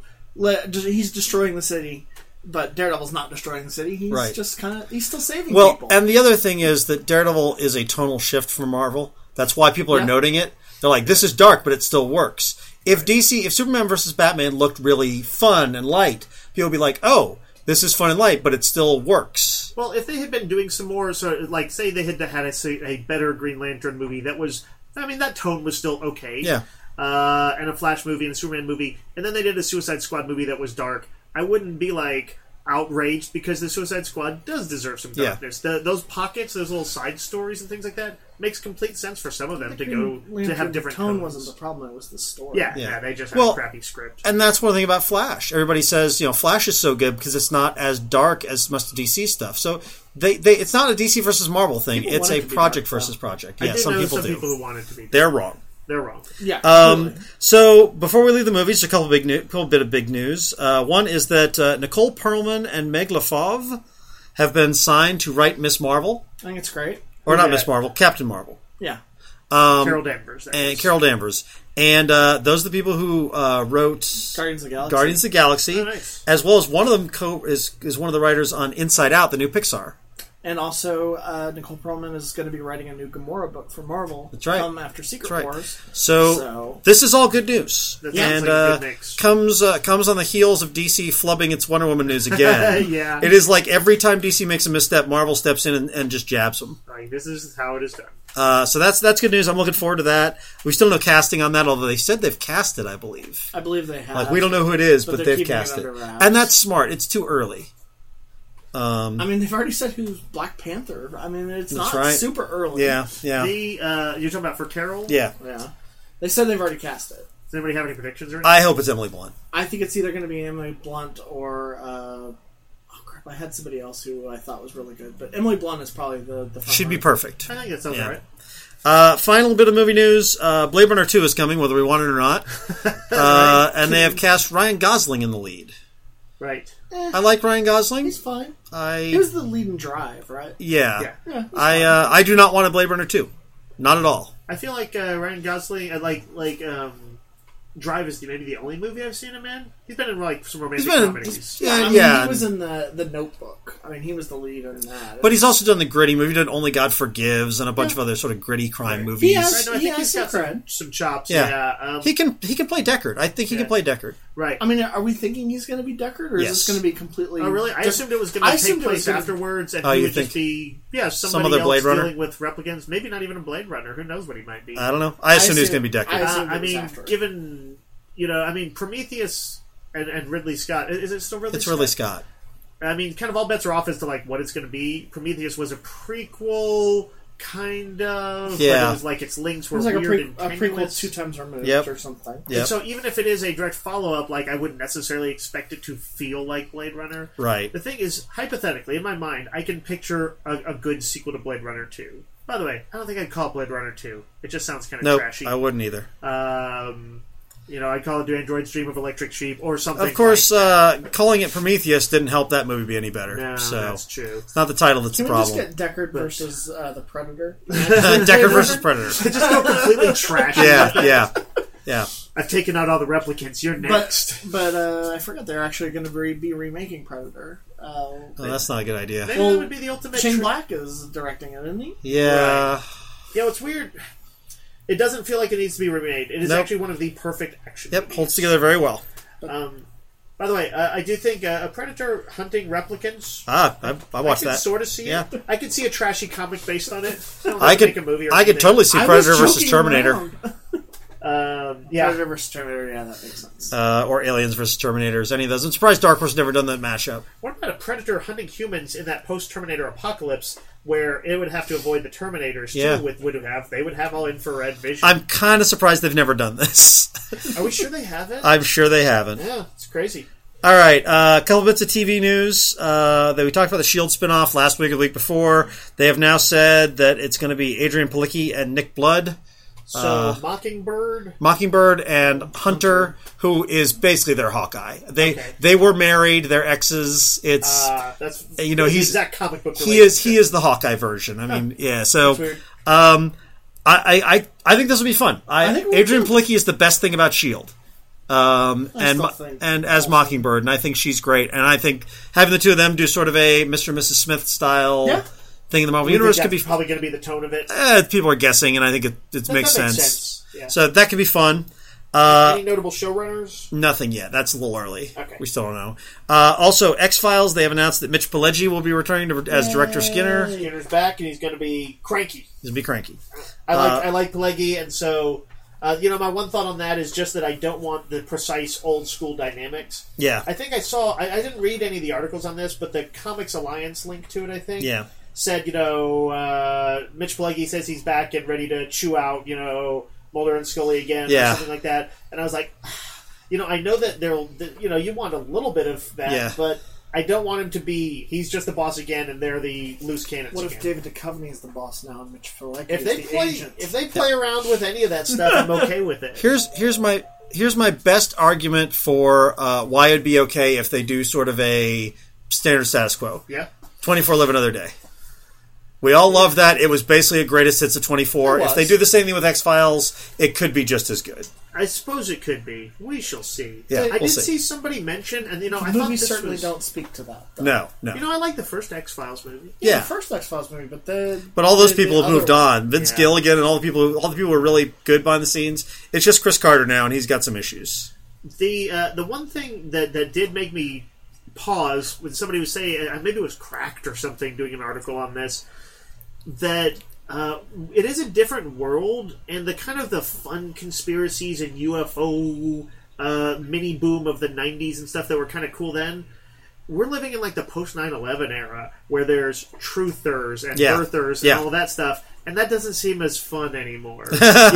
he's destroying the city, but Daredevil's not destroying the city. He's just he's still saving people. Well, and the other thing is that Daredevil is a tonal shift from Marvel. That's why people are noting it. They're like, this is dark, but it still works. If Superman versus Batman looked really fun and light, people would be like, oh, this is fun and light, but it still works. Well, if they had been doing some more, so like, say they had a better Green Lantern movie that was, that tone was still okay. Yeah. And a Flash movie and a Superman movie, and then they did a Suicide Squad movie that was dark, I wouldn't be like outraged because the Suicide Squad does deserve some darkness. Those pockets, those little side stories and things like that, makes complete sense for some of them to have different tone. tones. Wasn't the problem; it was the story. Yeah, they just had a crappy script. And that's one thing about Flash. Everybody says Flash is so good because it's not as dark as most of DC stuff. So it's not a DC versus Marvel thing. It's a project versus project. Yeah, some people who want it to be. They're wrong. They're wrong. Yeah. Totally. So before we leave the movies, a couple bit of big news. One is that Nicole Perlman and Meg LaFave have been signed to write Miss Marvel. I think it's great. Or not Miss Marvel, Captain Marvel. Yeah. Carol Danvers. Carol Danvers. And those are the people who wrote Guardians of the Galaxy. Oh, nice. As well as one of them is one of the writers on Inside Out, the new Pixar. And also, Nicole Perlman is going to be writing a new Gamora book for Marvel. That's right. After Secret Wars. So this is all good news. And like a good mix. comes on the heels of DC flubbing its Wonder Woman news again. Yeah. It is like every time DC makes a misstep, Marvel steps in and just jabs them. Like, this is how it is done. So that's good news. I'm looking forward to that. We still know casting on that, although they said they've cast it, I believe. I believe they have. Like, we don't know who it is, but they've cast it. And that's smart. It's too early. They've already said who's Black Panther. It's not super early. Yeah. You're talking about for Carol? Yeah. They said they've already cast it. Does anybody have any predictions or anything? I hope it's Emily Blunt. I think it's either going to be Emily Blunt or... I had somebody else who I thought was really good. But Emily Blunt is probably the front She'd be perfect. I think that sounds right. Final bit of movie news. Blade Runner 2 is coming, whether we want it or not. And they have cast Ryan Gosling in the lead. Right. I like Ryan Gosling. He's fine. He was the lead in Drive, right? Yeah. I do not want a Blade Runner 2. Not at all. I feel like Ryan Gosling, Drive is maybe the only movie I've seen him in. He's been in some romantic comedies. He was in the Notebook. He was the lead in that. But he's also done the gritty movie. He did Only God Forgives and a bunch of other sort of gritty crime movies. I think he's got some chops. Yeah. He can play Deckard. I think he can play Deckard. Right. Are we thinking he's going to be Deckard, or is this going to be completely? Oh, really? I assumed it was going to take place afterwards, and he would just be some other Blade Runner dealing with replicants. Maybe not even a Blade Runner. Who knows what he might be? I don't know. I assumed he was going to be Deckard. Given Prometheus and Ridley Scott. Is it still Ridley Scott? It's Ridley Scott. Kind of all bets are off as to what it's going to be. Prometheus was a prequel, kind of. Yeah. But it was like its links were weird and a prequel 2 times removed or something. Yep. And so even if it is a direct follow-up, I wouldn't necessarily expect it to feel like Blade Runner. Right. The thing is, hypothetically, in my mind, I can picture a good sequel to Blade Runner 2. By the way, I don't think I'd call it Blade Runner 2. It just sounds kind of trashy. I wouldn't either. I'd call it Do Androids Dream of Electric Sheep or something. Of course, calling it Prometheus didn't help that movie be any better. No, that's true. It's not the title that's the problem. Can we just get Deckard versus the Predator? Deckard versus Predator. Just go completely trashy. Yeah. I've taken out all the replicants. You're next. But I forgot they're actually going to be remaking Predator. That's not a good idea. Maybe that would be the ultimate. Shane Black is directing it, isn't he? Yeah. Right. Yeah, it's weird. It doesn't feel like it needs to be remade. It is actually one of the perfect action movies. Holds together very well. By the way, I do think a Predator hunting replicants. I watched that. Sort of see it. I could see a trashy comic based on it. I could totally see Predator versus Terminator. Predator versus Terminator, yeah, that makes sense. Or Aliens versus Terminators, any of those. I'm surprised Dark Horse never done that mashup. What about a Predator hunting humans in that post-Terminator apocalypse where it would have to avoid the Terminators too? They would have all infrared vision. I'm kind of surprised they've never done this. Are we sure they haven't? I'm sure they haven't. Yeah, it's crazy. All right, a couple bits of TV news. That we talked about the S.H.I.E.L.D. spinoff last week or the week before. They have now said that it's going to be Adrian Palicki and Nick Blood. So Mockingbird and Hunter, who is basically their Hawkeye. They were married. They're exes. It's that's he's the exact comic book. He is the Hawkeye version. I mean, yeah. So I think this will be fun. Adrian Palicki is the best thing about S.H.I.E.L.D. And as Mockingbird, and I think she's great. And I think having the two of them do sort of a Mr. and Mrs. Smith style thing in the Marvel Universe could be probably going to be the tone of it. People are guessing, and I think it makes sense. Yeah. So that could be fun. Any notable showrunners? Nothing yet. That's a little early. Okay. We still don't know. Also, X-Files, they have announced that Mitch Pileggi will be returning as Director Skinner. Skinner's back, and he's going to be cranky. He's going to be cranky. I like Pileggi, and so... my one thought on that is just that I don't want the precise old school dynamics. Yeah. I think I saw... I didn't read any of the articles on this, but the Comics Alliance link to it, I think... Yeah. Said, Mitch Pileggi says he's back and ready to chew out, Mulder and Scully again or something like that. And I was like, I know that you want a little bit of that, but I don't want him to be, he's just the boss again and they're the loose cannons What again. if David Duchovny is the boss now and Mitch Pileggi is the agent? If they play around with any of that stuff, I'm okay with it. Here's my best argument for why it'd be okay if they do sort of a standard status quo. Yeah. 24 Live Another Day. We all love that. It was basically a greatest hits of 24. If they do the same thing with X-Files, it could be just as good. I suppose it could be. We shall see. Yeah, I did see somebody mention, and I thought movies this certainly don't speak to that. Though. No. I like the first X-Files movie. Yeah, the first X-Files movie, but all those people have moved on. Vince Gilligan and all the people who were really good behind the scenes. It's just Chris Carter now, and he's got some issues. The one thing that did make me pause when somebody was saying, maybe it was Cracked or something, doing an article on this, that it is a different world, and the kind of the fun conspiracies and UFO mini boom of the 90s and stuff that were kind of cool then, we're living in like the post 9/11 era where there's truthers and birthers and all that stuff, and that doesn't seem as fun anymore.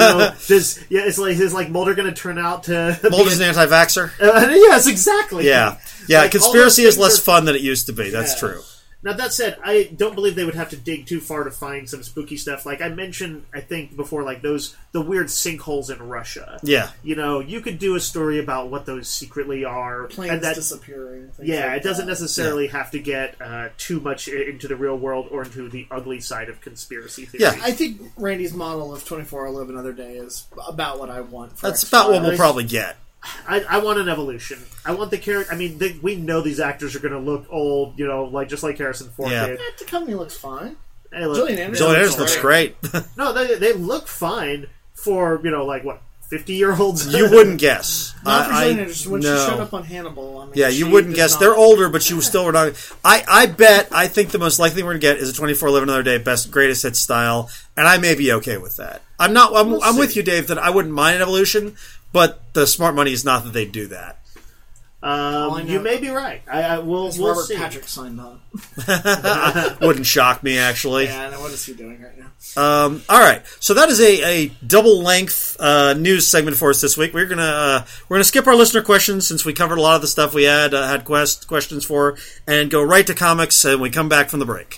Is like Mulder going to turn out to Mulder's an anti-vaxxer? Yes, exactly. Yeah. Conspiracy is less fun than it used to be. That's true. Now, that said, I don't believe they would have to dig too far to find some spooky stuff. Like I mentioned, I think, before, like the weird sinkholes in Russia. Yeah. You could do a story about what those secretly are. Planes disappearing. It doesn't necessarily have to get too much into the real world or into the ugly side of conspiracy theory. Yeah, I think Randy's model of 24 Live Another Day is about what I want. That's about what we'll probably get. I want an evolution. I want the character. I mean, we know these actors are going to look old, just like Harrison Ford did. The company looks fine. Gillian Anderson looks great. No, they look fine for 50-year-olds. You wouldn't guess. Not for Gillian Anderson. When she showed up on Hannibal, you wouldn't guess. They're older, but she was still not. I think the most likely we're going to get is a 24 Live Another Day greatest hits style, and I may be okay with that. I'm with you, Dave, that I wouldn't mind an evolution. But the smart money is not that they do that. You may be right. We'll Robert see. Patrick signed on. Wouldn't shock me, actually. Yeah, what is he doing right now? All right, so that is a double length news segment for us this week. We're gonna skip our listener questions since we covered a lot of the stuff we had questions for, and go right to comics. And we come back from the break.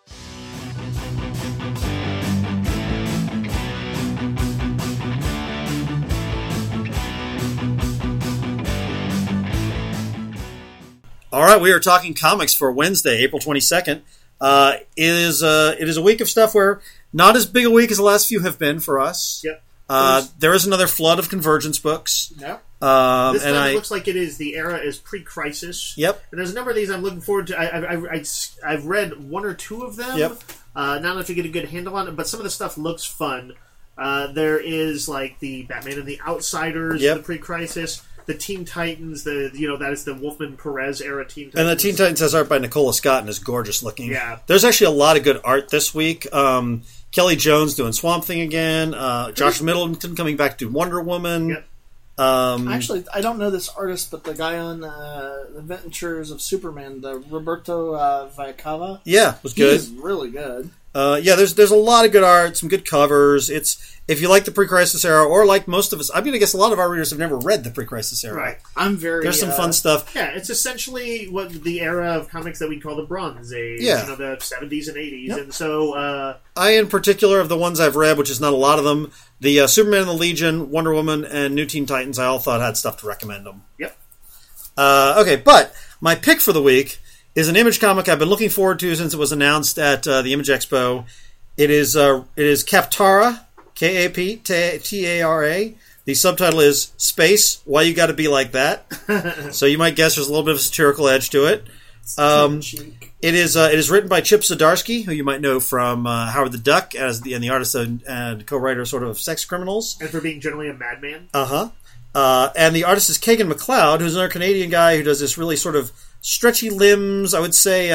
All right, we are talking comics for Wednesday, April 22nd. It is a week of stuff where not as big a week as the last few have been for us. Yep. There is another flood of Convergence books. Yep. This time it looks like the era is pre-crisis. Yep. And there's a number of these I'm looking forward to. I've read one or two of them. Yep. Not enough to get a good handle on it, but some of the stuff looks fun. There is like the Batman and the Outsiders, the pre-Crisis. The Teen Titans, that is the Wolfman Perez era Teen Titans. And the Teen Titans has art by Nicola Scott and is gorgeous looking. Yeah. There's actually a lot of good art this week. Kelly Jones doing Swamp Thing again. Josh Middleton coming back to Wonder Woman. Yep. Actually, I don't know this artist, but the guy on The Adventures of Superman, the Roberto Viacava. Yeah, was good. He's really good. There's a lot of good art, some good covers. If you like the pre-crisis era, or like most of us, I'm going to guess a lot of our readers have never read the pre-crisis era. Right. There's some fun stuff. Yeah, it's essentially what the era of comics that we call the Bronze Age. Yeah. The 70s and 80s. Yep. And so... I, in particular, of the ones I've read, which is not a lot of them, the Superman and the Legion, Wonder Woman, and New Teen Titans, I all thought had stuff to recommend them. Yep. Okay, but my pick for the week is an Image comic I've been looking forward to since it was announced at the Image Expo. It is Kaptara, Kaptara. The subtitle is Space, Why You Gotta Be Like That. So you might guess there's a little bit of a satirical edge to it. It is written by Chip Zdarsky, who you might know from Howard the Duck and the artist and co-writer sort of Sex Criminals. And for being generally a madman. And the artist is Kagan McLeod, who's another Canadian guy who does this really sort of stretchy limbs, I would say,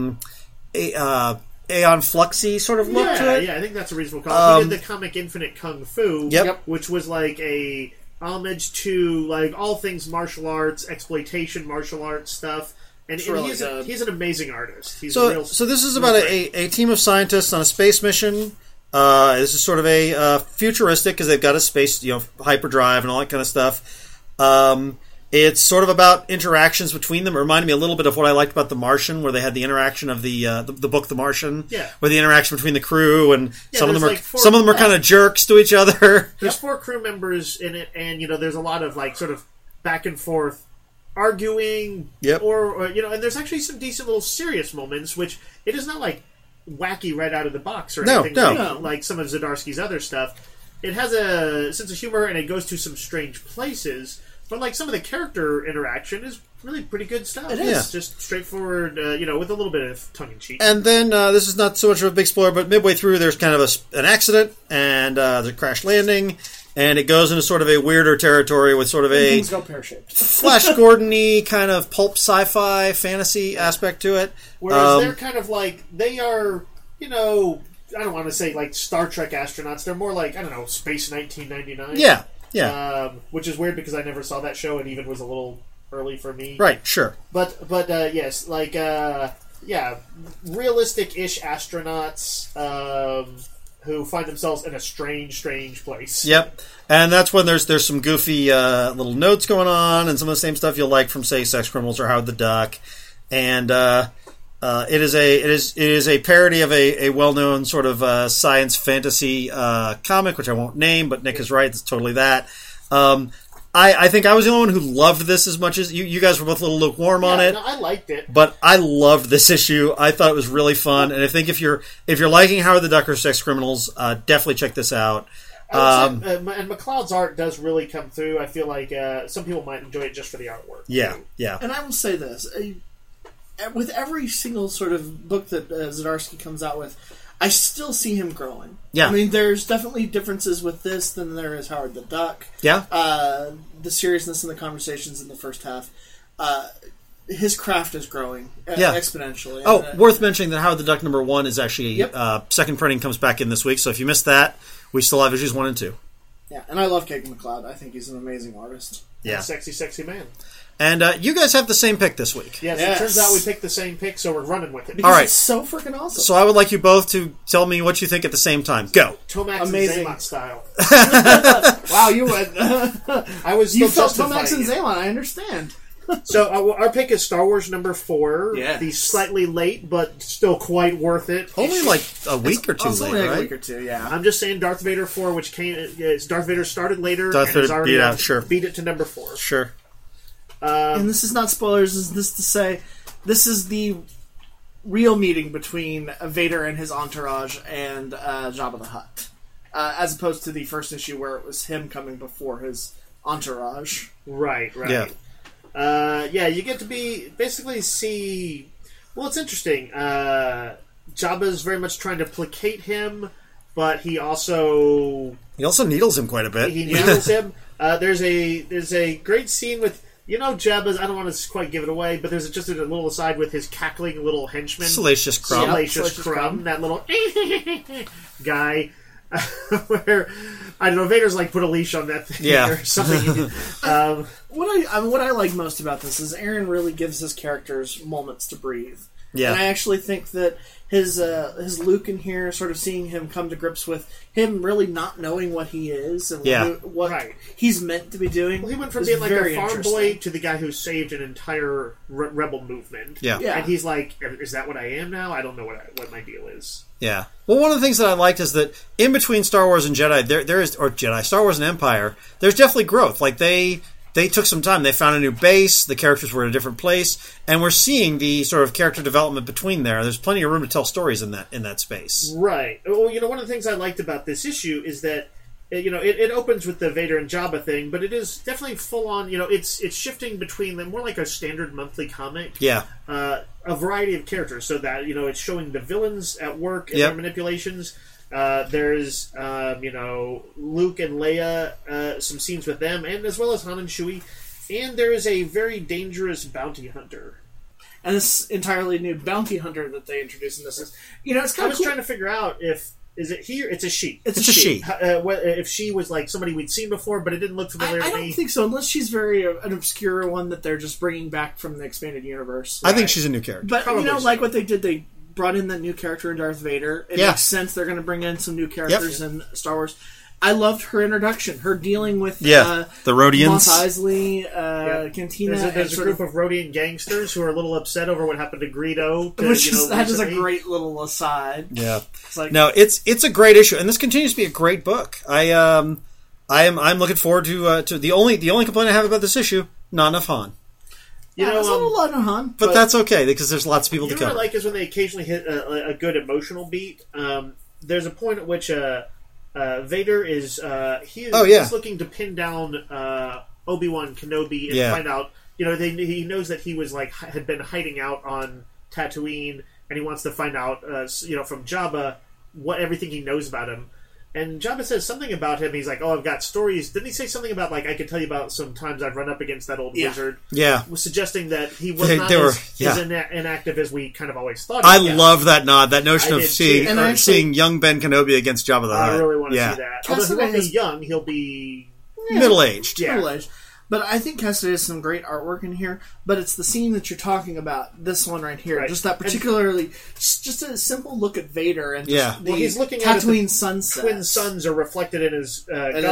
Aeon Fluxy sort of look to it. Yeah, I think that's a reasonable call. He did the comic Infinite Kung Fu, which was like a homage to like all things martial arts, exploitation martial arts stuff. And he's an amazing artist. So this is about a team of scientists on a space mission. This is sort of a futuristic because they've got a space, hyperdrive and all that kind of stuff. It's sort of about interactions between them. It reminded me a little bit of what I liked about The Martian, where they had the interaction of the book The Martian, where the interaction between the crew and some of them are kind of jerks to each other. There's 4 crew members in it, and there's a lot of like sort of back and forth arguing, or and there's actually some decent little serious moments, which it is not like wacky right out of the box or anything like some of Zdarsky's other stuff. It has a sense of humor and it goes to some strange places. But like some of the character interaction is really pretty good stuff. It is. It's just straightforward, with a little bit of tongue-in-cheek. And then, this is not so much of a big spoiler, but midway through there's kind of an accident, and there's a crash landing, and it goes into sort of a weirder territory with sort of a Flash Gordon-y kind of pulp sci-fi fantasy aspect to it. Whereas they're kind of like, they are, I don't want to say like Star Trek astronauts. They're more like, I don't know, Space 1999. Yeah. Which is weird because I never saw that show and even was a little early for me. Right, sure. But yes, like, realistic-ish astronauts who find themselves in a strange place. Yep. And that's when there's some goofy little notes going on and some of the same stuff you'll like from, say, Sex Criminals or Howard the Duck. And it is a parody of a well-known sort of science fantasy comic, which I won't name, but Nick is right. It's totally that. I think I was the only one who loved this as much as you guys were both a little lukewarm on it. No, I liked it, but I loved this issue. I thought it was really fun, and I think if you're liking Howard the Duck or Sex Criminals, definitely check this out. And McLeod's art does really come through. I feel like some people might enjoy it just for the artwork. Yeah. And I will say this. With every single sort of book that Zdarsky comes out with, I still see him growing. Yeah. I mean, there's definitely differences with this than there is Howard the Duck. Yeah. The seriousness in the conversations in the first half. His craft is growing exponentially. Oh, worth mentioning that Howard the Duck #1 is actually second printing comes back in this week. So if you missed that, we still have issues 1 and 2. Yeah, and I love Kagan McLeod. I think he's an amazing artist. Yeah, sexy man. And you guys have the same pick this week. Yes, it turns out we picked the same pick, so we're running with it. Because all right, it's so freaking awesome. So I would like you both to tell me what you think at the same time. Go. Tomax Amazing. and Xamot style. Wow, you went. I was. You felt Tomax and Xamot. I understand. So our pick is Star Wars #4. Yes. The slightly late, but still quite worth it. Only like a week or two late, only right? A week or two, yeah. I'm just saying Darth Vader 4, which came. Darth Vader started later. Darth Vader already beat out. Sure. Beat it to #4. Sure. And this is not spoilers. Is this to say this is the real meeting between Vader and his entourage and Jabba the Hutt, as opposed to the first issue where it was him coming before his entourage. Right. Yeah. You get to basically see. Well, it's interesting. Jabba's very much trying to placate him, but he also He also needles him quite a bit. He needles him. There's a great scene with Jabba's. I don't want to quite give it away, but there's just a little aside with his cackling little henchman, Salacious Crumb. Salacious Crumb, that little guy. Where I don't know, Vader's like put a leash on that thing or something. What I like most about this is Aaron really gives his characters moments to breathe. Yeah, and I actually think that his Luke in here, sort of seeing him come to grips with him really not knowing what he is and what he's meant to be doing. Well, he went from being like a farm boy to the guy who saved an entire rebel movement. Yeah, and he's like, "Is that what I am now? I don't know what my deal is." Yeah. Well, one of the things that I liked is that in between Star Wars and Jedi, Star Wars and Empire, there's definitely growth. Like they took some time. They found a new base. The characters were in a different place, and we're seeing the sort of character development between there. There's plenty of room to tell stories in that space. Right. Well, one of the things I liked about this issue is that it opens with the Vader and Jabba thing, but it is definitely full on. It's shifting between them, more like a standard monthly comic. Yeah. A variety of characters, so that it's showing the villains at work and their manipulations. There's Luke and Leia, some scenes with them, and as well as Han and Chewie, and there is a very dangerous bounty hunter. And this entirely new bounty hunter that they introduced in this is, it's kind of. I was trying to figure out if. Is it he or it's a she? It's a she. If she was like somebody we'd seen before, but it didn't look familiar to me. I don't think so, unless she's an obscure one that they're just bringing back from the expanded universe. I think she's a new character. But, like what they did, they brought in that new character in Darth Vader. It makes sense they're going to bring in some new characters in Star Wars. I loved her introduction, her dealing with the Rodians, Mos Eisley, Cantina. There's a group of Rodian gangsters who are a little upset over what happened to Greedo. That is a great little aside. Yeah, it's a great issue, and this continues to be a great book. I'm looking forward to the only complaint I have about this issue: not enough Han. There's not a lot of Han, but that's okay because there's lots of people to cover. What I like is when they occasionally hit a good emotional beat. There's a point at which. Vader is he's looking to pin down Obi-Wan Kenobi and find out. He knows that he was had been hiding out on Tatooine, and he wants to find out from Jabba everything he knows about him. And Jabba says something about him. He's like, "Oh, I've got stories." Didn't he say something about I could tell you about some times I've run up against that old wizard? Yeah, was suggesting that he was not as inactive as we kind of always thought. I love that nod. That notion of seeing young Ben Kenobi against Jabba the Hutt. I really want to see that. Although he won't be young, he'll be middle-aged. Yeah. Middle-aged. But I think Cassidy has some great artwork in here. But it's the scene that you're talking about, this one right here. Right. Just that particularly, just a simple look at Vader and he's looking Tatooine at sunset. Twin suns are reflected in his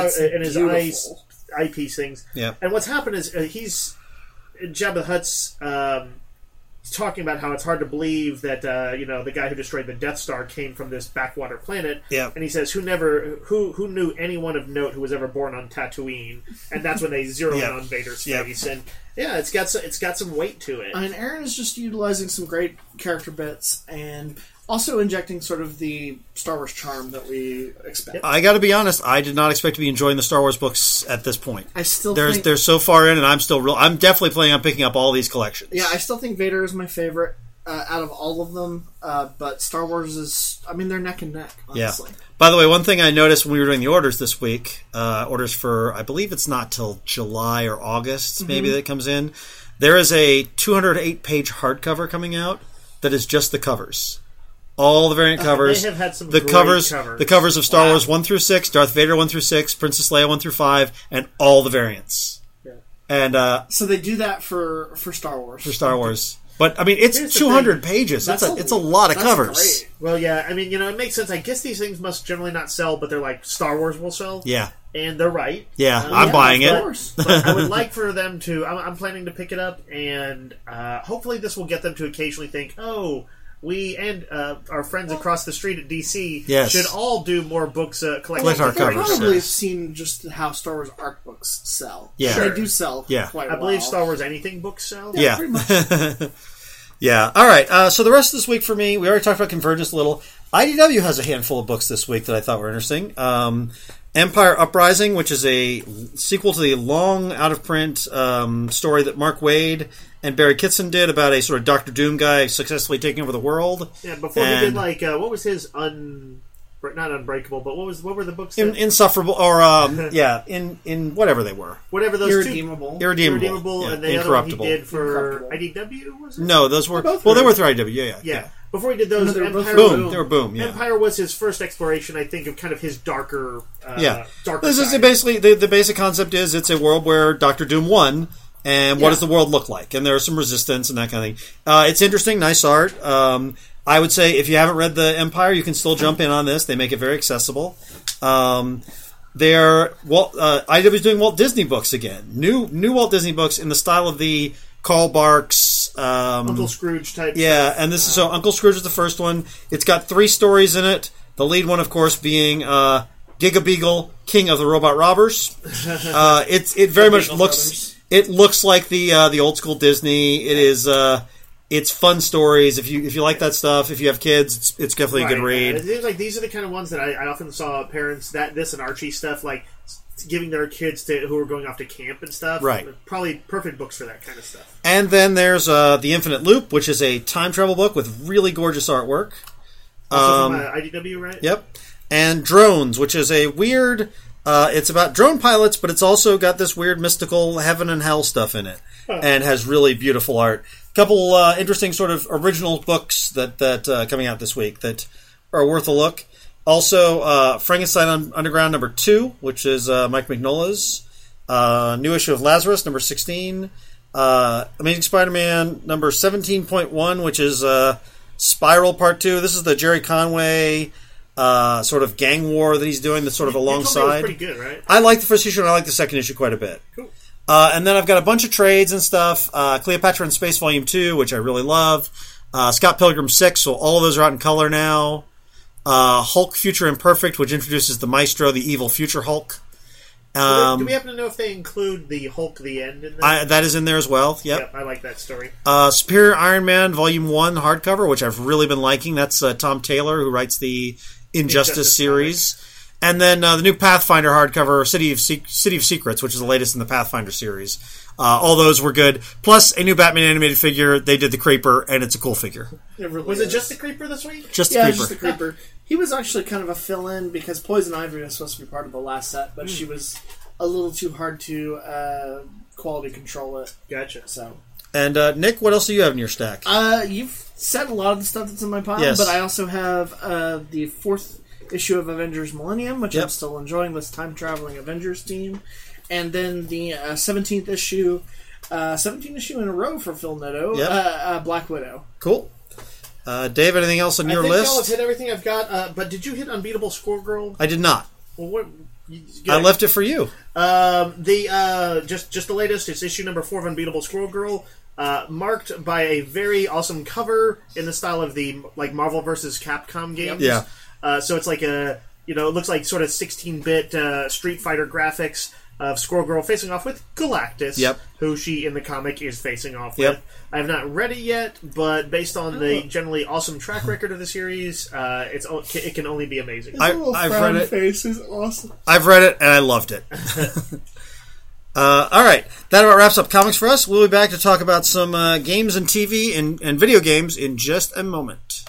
eyepiece things. Yeah. And what's happened is Jabba the Hutt's talking about how it's hard to believe that the guy who destroyed the Death Star came from this backwater planet. Yeah. And he says who knew anyone of note who was ever born on Tatooine, and that's when they zero in on Vader's face. And it's got some weight to it. I mean, Aaron is just utilizing some great character bits and also injecting sort of the Star Wars charm that we expect. I got to be honest, I did not expect to be enjoying the Star Wars books at this point. I still they're so far in, and I'm definitely planning on picking up all these collections. Yeah, I still think Vader is my favorite out of all of them, but Star Wars is, they're neck and neck, honestly. Yeah. By the way, one thing I noticed when we were doing the orders this week, orders for, I believe it's not till July or August, maybe that comes in, there is a 208-page hardcover coming out that is just the covers. All the variant covers. They have had some the covers of Star Wars 1 through 6, Darth Vader 1 through 6, Princess Leia 1 through 5, and all the variants. Yeah. And so they do that for Star Wars. For Star Wars. But it's 200 pages. It's a lot of covers. Great. Well, yeah, it makes sense. I guess these things must generally not sell, but they're like Star Wars will sell. Yeah. And they're right. Yeah, I'm buying it. But I would like for them to. I'm planning to pick it up, and hopefully this will get them to occasionally think, oh, we and our friends across the street at DC should all do more books collecting. Our covers. I've probably seen just how Star Wars art books sell. Yeah. They do sell quite well. I believe Star Wars anything books sell. Yeah. Pretty much. Yeah. All right. So the rest of this week for me, we already talked about Convergence a little. IDW has a handful of books this week that I thought were interesting. Empire Uprising, which is a sequel to the long out-of-print story that Mark Waid and Barry Kitson did about a sort of Doctor Doom guy successfully taking over the world. Yeah, before he did what was his not Unbreakable, but what were the books? Insufferable, or in whatever they were. Whatever those Irredeemable. Irredeemable, yeah, and the other one he did for IDW, was it? No, those were... Well, they were through IDW, yeah. Before he did those, they were Boom. They were Boom, yeah. Empire was his first exploration, I think, of kind of his darker darker This side. is basically... The basic concept is it's a world where Doctor Doom won, and what does the world look like? And there's some resistance and that kind of thing. It's interesting, nice art. I would say if you haven't read the Empire, you can still jump in on this. They make it very accessible. IDW is doing Walt Disney books again. New Walt Disney books in the style of the Carl Barks, Uncle Scrooge type. Yeah, and this is so Uncle Scrooge is the first one. It's got 3 stories in it. The lead one, of course, being Giga Beagle, King of the Robot Robbers. It very much looks. It looks like the old school Disney. It is. It's fun stories. If you like that stuff, if you have kids, it's definitely a good read. It seems like these are the kind of ones that I often saw parents this and Archie stuff like giving their kids who are going off to camp and stuff. Right. Probably perfect books for that kind of stuff. And then there's The Infinite Loop, which is a time travel book with really gorgeous artwork. Also from IDW, right? Yep. And Drones, which is a weird... it's about drone pilots, but it's also got this weird mystical heaven and hell stuff in it. And has really beautiful art. A couple interesting sort of original books that coming out this week that are worth a look. Also, Frankenstein Underground number 2, which is Mike Mignola's. New issue of Lazarus, number 16. Amazing Spider-Man number 17.1, which is Spiral Part 2. This is the Jerry Conway sort of gang war that he's doing that's sort of alongside. It was pretty good, right? I like the first issue and I like the second issue quite a bit. Cool. And then I've got a bunch of trades and stuff. Cleopatra in Space Volume 2, which I really love. Scott Pilgrim 6, so all of those are out in color now. Hulk Future Imperfect, which introduces the Maestro, the evil future Hulk. Do we happen to know if they include the Hulk the End in there? That is in there as well, yep. I like that story. Superior Iron Man Volume 1 hardcover, which I've really been liking. That's Tom Taylor, who writes the Injustice series. Comics. And then the new Pathfinder hardcover, City of Secrets, which is the latest in the Pathfinder series. All those were good. Plus, a new Batman animated figure. They did the Creeper, and it's a cool figure. It really was. It just the Creeper this week? Just the Creeper. Just the Creeper. He was actually kind of a fill-in because Poison Ivy was supposed to be part of the last set, but she was a little too hard to quality control it. Gotcha. So. And Nick, what else do you have in your stack? You've said a lot of the stuff that's in my pile, yes. But I also have the 4th issue of Avengers Millennium, which I'm still enjoying, this time-traveling Avengers team. And then the 17th issue, 17th issue in a row for Phil Netto, Black Widow. Cool. Dave, anything else on your list? I think y'all have hit everything I've got, but did you hit Unbeatable Squirrel? I did not. Well, what... I left it for you. Just the latest. It's issue number 4 of Unbeatable Squirrel Girl, marked by a very awesome cover in the style of the Marvel vs. Capcom games. Yeah. So it's like it looks like sort of 16-bit Street Fighter graphics of Squirrel Girl facing off with Galactus, who she in the comic is facing off with. I have not read it yet, but based on the generally awesome track record of the series, it can only be amazing. I've read it. Face is awesome. I've read it and I loved it. All right, that about wraps up comics for us. We'll be back to talk about some games and TV and video games in just a moment.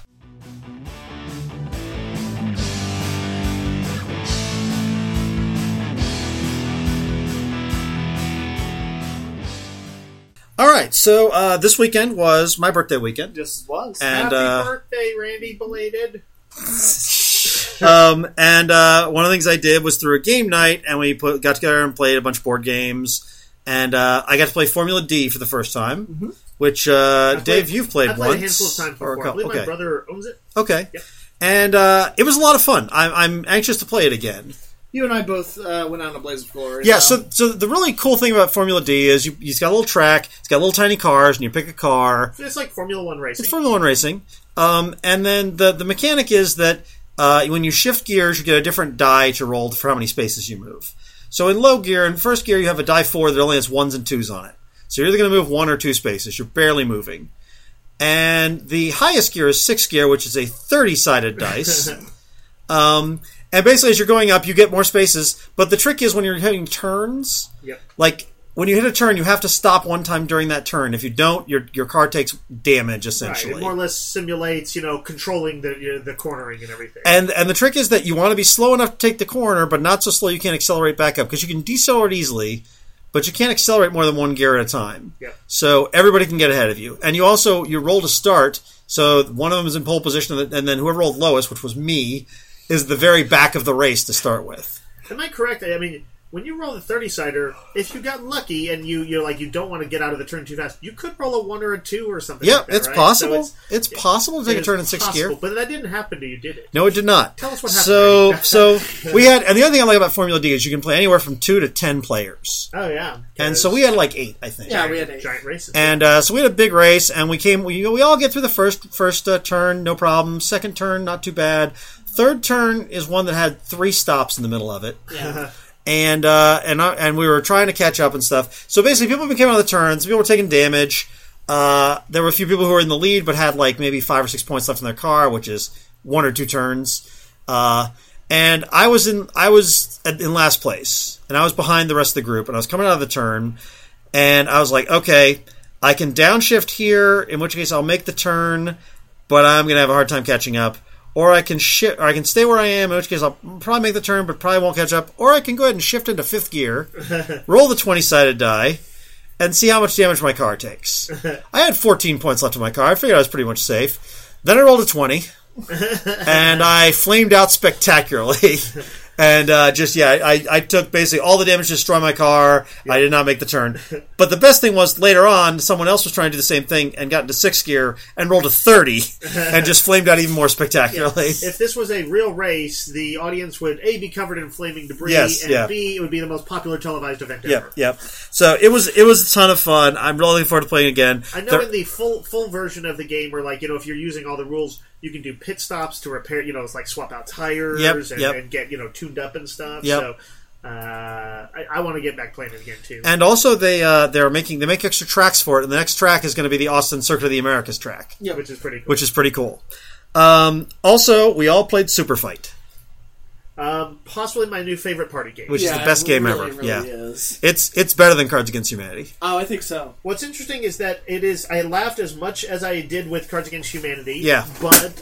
All right, so this weekend was my birthday weekend. Just was. And, happy birthday, Randy, belated. And one of the things I did was through a game night, and we got together and played a bunch of board games. And I got to play Formula D for the first time, which, Dave, you've played once. I played a handful of times before. I believe my brother owns it. Okay. Yep. And it was a lot of fun. I'm anxious to play it again. You and I both went out on a blaze of glory. Yeah, so the really cool thing about Formula D is you've got a little track, it's got little tiny cars, and you pick a car. It's like Formula 1 racing. It's Formula 1 racing. And then the mechanic is that when you shift gears, you get a different die to roll for how many spaces you move. So in low gear, in first gear, you have a die 4 that only has 1s and 2s on it. So you're either going to move 1 or 2 spaces. You're barely moving. And the highest gear is 6th gear, which is a 30-sided dice. And basically, as you're going up, you get more spaces. But the trick is when you're hitting turns, like when you hit a turn, you have to stop one time during that turn. If you don't, your car takes damage, essentially. Right. It more or less simulates, controlling the cornering and everything. And the trick is that you want to be slow enough to take the corner, but not so slow you can't accelerate back up. Because you can decelerate easily, but you can't accelerate more than one gear at a time. Yep. So everybody can get ahead of you. And you roll to start, so one of them is in pole position, and then whoever rolled lowest, which was me, is the very back of the race to start with. Am I correct? I mean, when you roll the 30-sider, if you got lucky and you don't want to get out of the turn too fast, you could roll a 1 or a 2 or something. Yeah, like that, it's right? possible. So it's possible to take a turn in 6th gear. But that didn't happen to you, did it? No, it did not. Tell us what happened. So we had, and the other thing I like about Formula D is you can play anywhere from 2 to 10 players. Oh yeah, and so we had like 8, I think. Yeah, we had 8 giant races. And so we had a big race, and we all get through the first turn, no problem. Second turn, not too bad. Third turn is one that had 3 stops in the middle of it. Yeah. And we were trying to catch up and stuff. So basically, people came out of the turns. People were taking damage. There were a few people who were in the lead, but had like maybe 5 or 6 points left in their car, which is 1 or 2 turns. And I was in last place, and I was behind the rest of the group. And I was coming out of the turn, and I was like, okay, I can downshift here, in which case I'll make the turn, but I'm going to have a hard time catching up. Or I can shift, or I can stay where I am, in which case I'll probably make the turn, but probably won't catch up. Or I can go ahead and shift into 5th gear, roll the 20-sided die, and see how much damage my car takes. I had 14 points left in my car. I figured I was pretty much safe. Then I rolled a 20, and I flamed out spectacularly. And I took basically all the damage to destroy my car. Yeah. I did not make the turn. But the best thing was later on, someone else was trying to do the same thing and got into 6th gear and rolled a 30 and just flamed out even more spectacularly. Yeah. If this was a real race, the audience would A, be covered in flaming debris, and B, it would be the most popular televised event ever. Yep. So it was a ton of fun. I'm really looking forward to playing again. I know in the full version of the game where, if you're using all the rules, you can do pit stops to repair, it's like swap out tires and get, tuned up and stuff. Yep. So I want to get back playing it again too. And also they make extra tracks for it, and the next track is going to be the Austin Circuit of the Americas track. Yeah, which is pretty cool. Also, we all played Super Fight. Possibly my new favorite party game. Which is the best game ever. Really is. It's better than Cards Against Humanity. Oh, I think so. What's interesting is that I laughed as much as I did with Cards Against Humanity. Yeah. But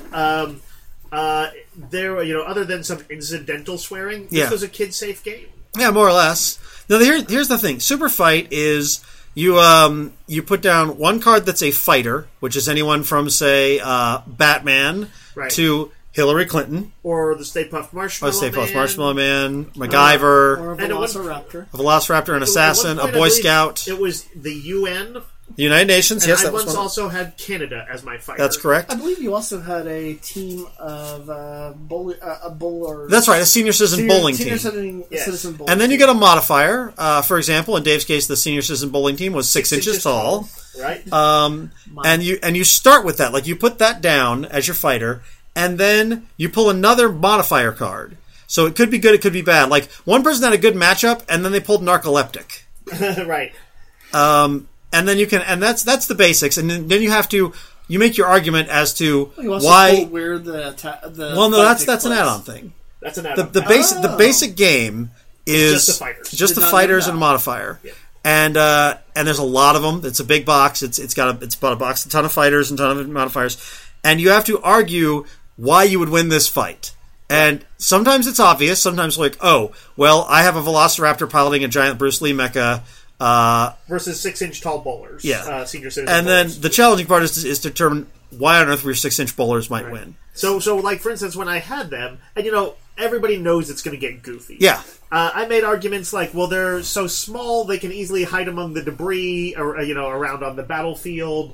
there, other than some incidental swearing, this was a kid-safe game. Yeah, more or less. Now, here's the thing. Super Fight is you put down one card that's a fighter, which is anyone from, say, Batman to Hillary Clinton. Or the Stay Puft Marshmallow Man. MacGyver. Or a Velociraptor. A Velociraptor, an assassin, a Boy Scout. It was the UN. The United Nations, and yes. I once also had Canada as my fighter. That's correct. I believe you also had a team of bowlers. That's right, a senior citizen bowling team. Citizen bowling and then you get a modifier. For example, in Dave's case, the senior citizen bowling team was 6 inches tall. Right. And you start with that. Like, you put that down as your fighter, and then you pull another modifier card. So it could be good, it could be bad. Like, one person had a good matchup, and then they pulled Narcoleptic. Right. And then you can, and that's the basics. And then you have to, you make your argument as to why. Where that's an add-on thing. That's an add-on. The basic game is just the fighters and a modifier. Yeah. And there's a lot of them. It's a big box. It's about a box, a ton of fighters and a ton of modifiers. And you have to argue why you would win this fight. And sometimes it's obvious. Sometimes like, oh, well, I have a Velociraptor piloting a giant Bruce Lee mecha. Versus 6-inch tall bowlers. Yeah. Senior citizen and bowlers. Then the challenging part is to determine why on earth your 6-inch bowlers might win. So like, for instance, when I had them, and everybody knows it's going to get goofy. Yeah. I made arguments like, well, they're so small they can easily hide among the debris, or around on the battlefield.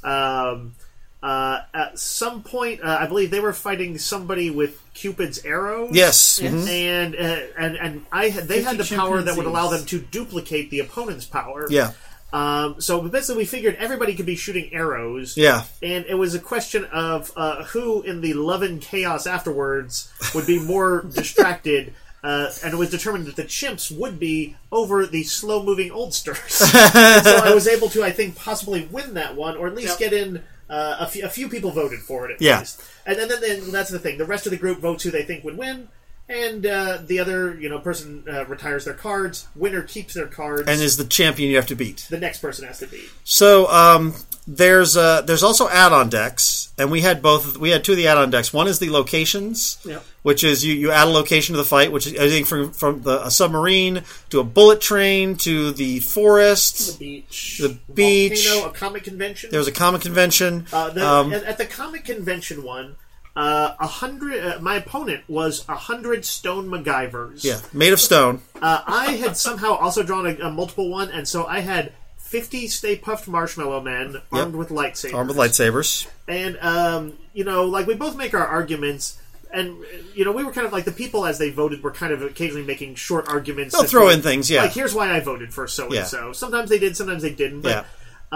At some point, I believe they were fighting somebody with Cupid's arrows. Yes, and they had the power that would allow them to duplicate the opponent's power. Yeah. So basically, we figured everybody could be shooting arrows. Yeah. And it was a question of who in the love and chaos afterwards would be more distracted. And it was determined that the chimps would be over the slow-moving oldsters. So I was able to, I think, possibly win that one, or at least get in. A few people voted for it at least. And then that's the thing. The rest of the group votes who they think would win, and the other person retires their cards. Winner keeps their cards, and is the champion you have to beat. The next person has to beat. So there's also add-on decks, and we had two of the add-on decks. One is the locations, which is you add a location to the fight, which is everything from a submarine to a bullet train to the forest, the beach, volcano, a comic convention. There was a comic convention. At the comic convention one, 100. My opponent was 100 stone MacGyvers. Yeah, made of stone. I had somehow also drawn a multiple one, and so I had 50 Stay Puft Marshmallow Men armed with lightsabers. Armed with lightsabers. And, we both make our arguments, and, we were kind of like the people as they voted were kind of occasionally making short arguments. They'll throw in things, yeah. Like, here's why I voted for so-and-so. Sometimes they did, sometimes they didn't. But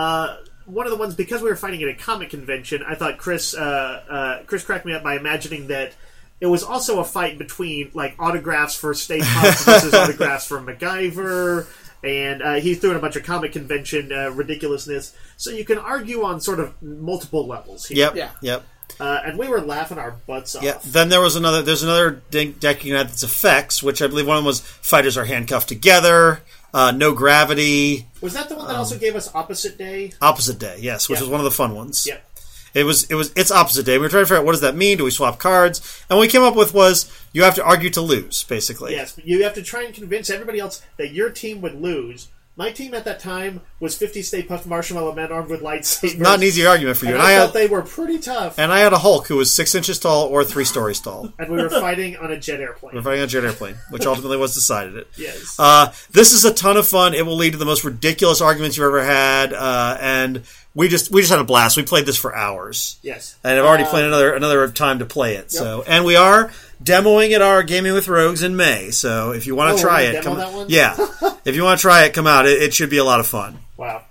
one of the ones, because we were fighting at a comic convention, I thought Chris cracked me up by imagining that it was also a fight between, autographs for Stay Puft versus autographs for MacGyver. And he threw in a bunch of comic convention ridiculousness. So you can argue on sort of multiple levels here. Yep. And we were laughing our butts off. Yeah. Then there's another deck you can add that's effects, which I believe one of them was fighters are handcuffed together, no gravity. Was that the one that also gave us Opposite Day? Opposite Day, yes, which was one of the fun ones. Yep. It's Opposite Day. We were trying to figure out what does that mean? Do we swap cards? And what we came up with was you have to argue to lose, basically. Yes, you have to try and convince everybody else that your team would lose. My team at that time was 50 Stay Puft Marshmallow Men armed with lightsabers. Not an easy argument for you. And I thought they were pretty tough. And I had a Hulk who was 6 inches tall or 3 stories tall. And we were fighting on a jet airplane. Which ultimately was decided. Yes. This is a ton of fun. It will lead to the most ridiculous arguments you've ever had. And we just had a blast. We played this for hours. Yes. And I've already planned another time to play it. Yep. So, and we are demoing at our Gaming with Rogues in May. So if you want to try it, that one? Yeah. If you want to try it, come out. It should be a lot of fun. Wow.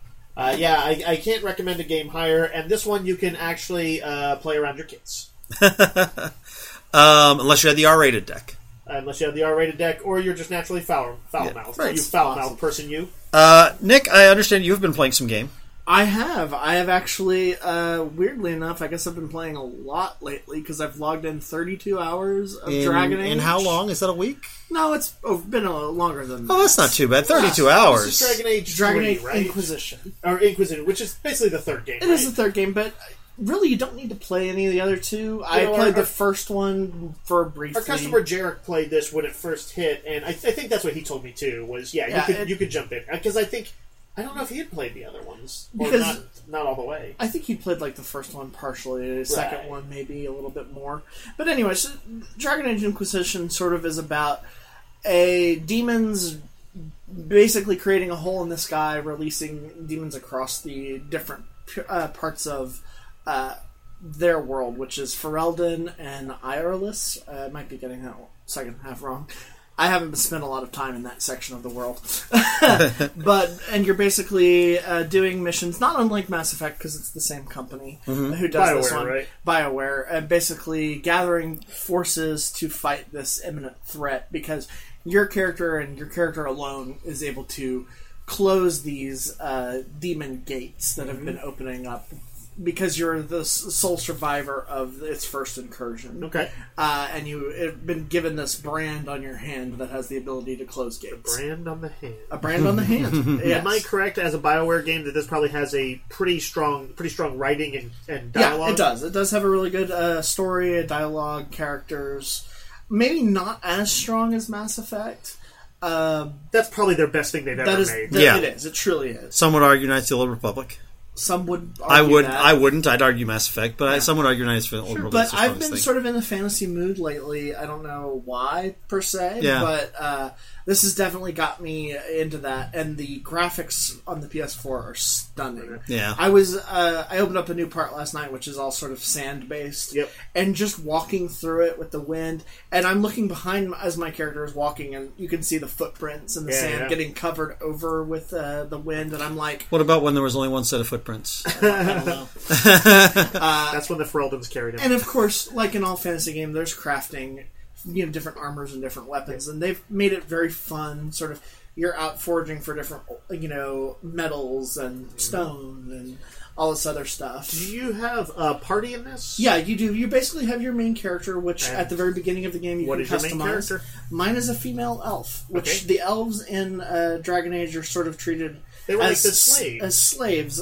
I can't recommend a game higher. And this one you can actually play around your kids. Unless you had the R-rated deck. Unless you have the R-rated deck, or you're just naturally foul-mouthed. Right. You foul-mouthed person, you. Nick, I understand you've been playing some game. I have actually, weirdly enough, I guess I've been playing a lot lately because I've logged in 32 hours of Dragon Age. In how long? Is that a week? No, it's been longer than that. Oh, that's not too bad. 32 hours. This is Dragon Age 3, right? Inquisition. Or Inquisition, which is basically the third game, It is the third game, but really you don't need to play any of the other two. I played the first one for briefly. Our customer Jarek played this when it first hit, and I think that's what he told me too, was, you could jump in. Because I don't know if he had played the other ones. Or not all the way. I think he played the first one partially, the second one maybe a little bit more. But anyway, so Dragon Age Inquisition sort of is about demons basically creating a hole in the sky, releasing demons across the different parts of their world, which is Ferelden and Irelis. I might be getting that second half wrong. I haven't spent a lot of time in that section of the world. And you're basically doing missions, not unlike Mass Effect, because it's the same company who does this one. Right? BioWare. And basically gathering forces to fight this imminent threat, because your character and your character alone is able to close these demon gates that have been opening up, because you're the sole survivor of its first incursion. Okay. And you have been given this brand on your hand that has the ability to close gates. A brand on the hand. A brand on the hand. Yes. Am I correct, as a BioWare game, that this probably has a pretty strong writing and dialogue? Yeah, it does. It does have a really good story, dialogue, characters. Maybe not as strong as Mass Effect. That's probably their best thing they've ever made. It is. It truly is. Some would argue Knights of the Old Republic. Some would argue that. I wouldn't. I'd argue Mass Effect, but some would argue Knights of the Old Republic. But I've been sort of in a fantasy mood lately. I don't know why, per se, but this has definitely got me into that. And the graphics on the PS4 are stunning. Yeah. I opened up a new part last night, which is all sort of sand-based. Yep. And just walking through it with the wind, and I'm looking behind as my character is walking, and you can see the footprints in the sand getting covered over with the wind, and I'm like... What about when there was only one set of footprints? I don't know. That's when the Fereldans carried him. And of course, like in all fantasy game, there's crafting, different armors and different weapons, and they've made it very fun. Sort of, you're out foraging for different metals and stone and all this other stuff. Do you have a party in this? Yeah, you do. You basically have your main character, which at the very beginning of the game you can customize. What is your main character? Mine is a female elf, which the elves in Dragon Age are sort of treated they were as, like the slaves. As slaves.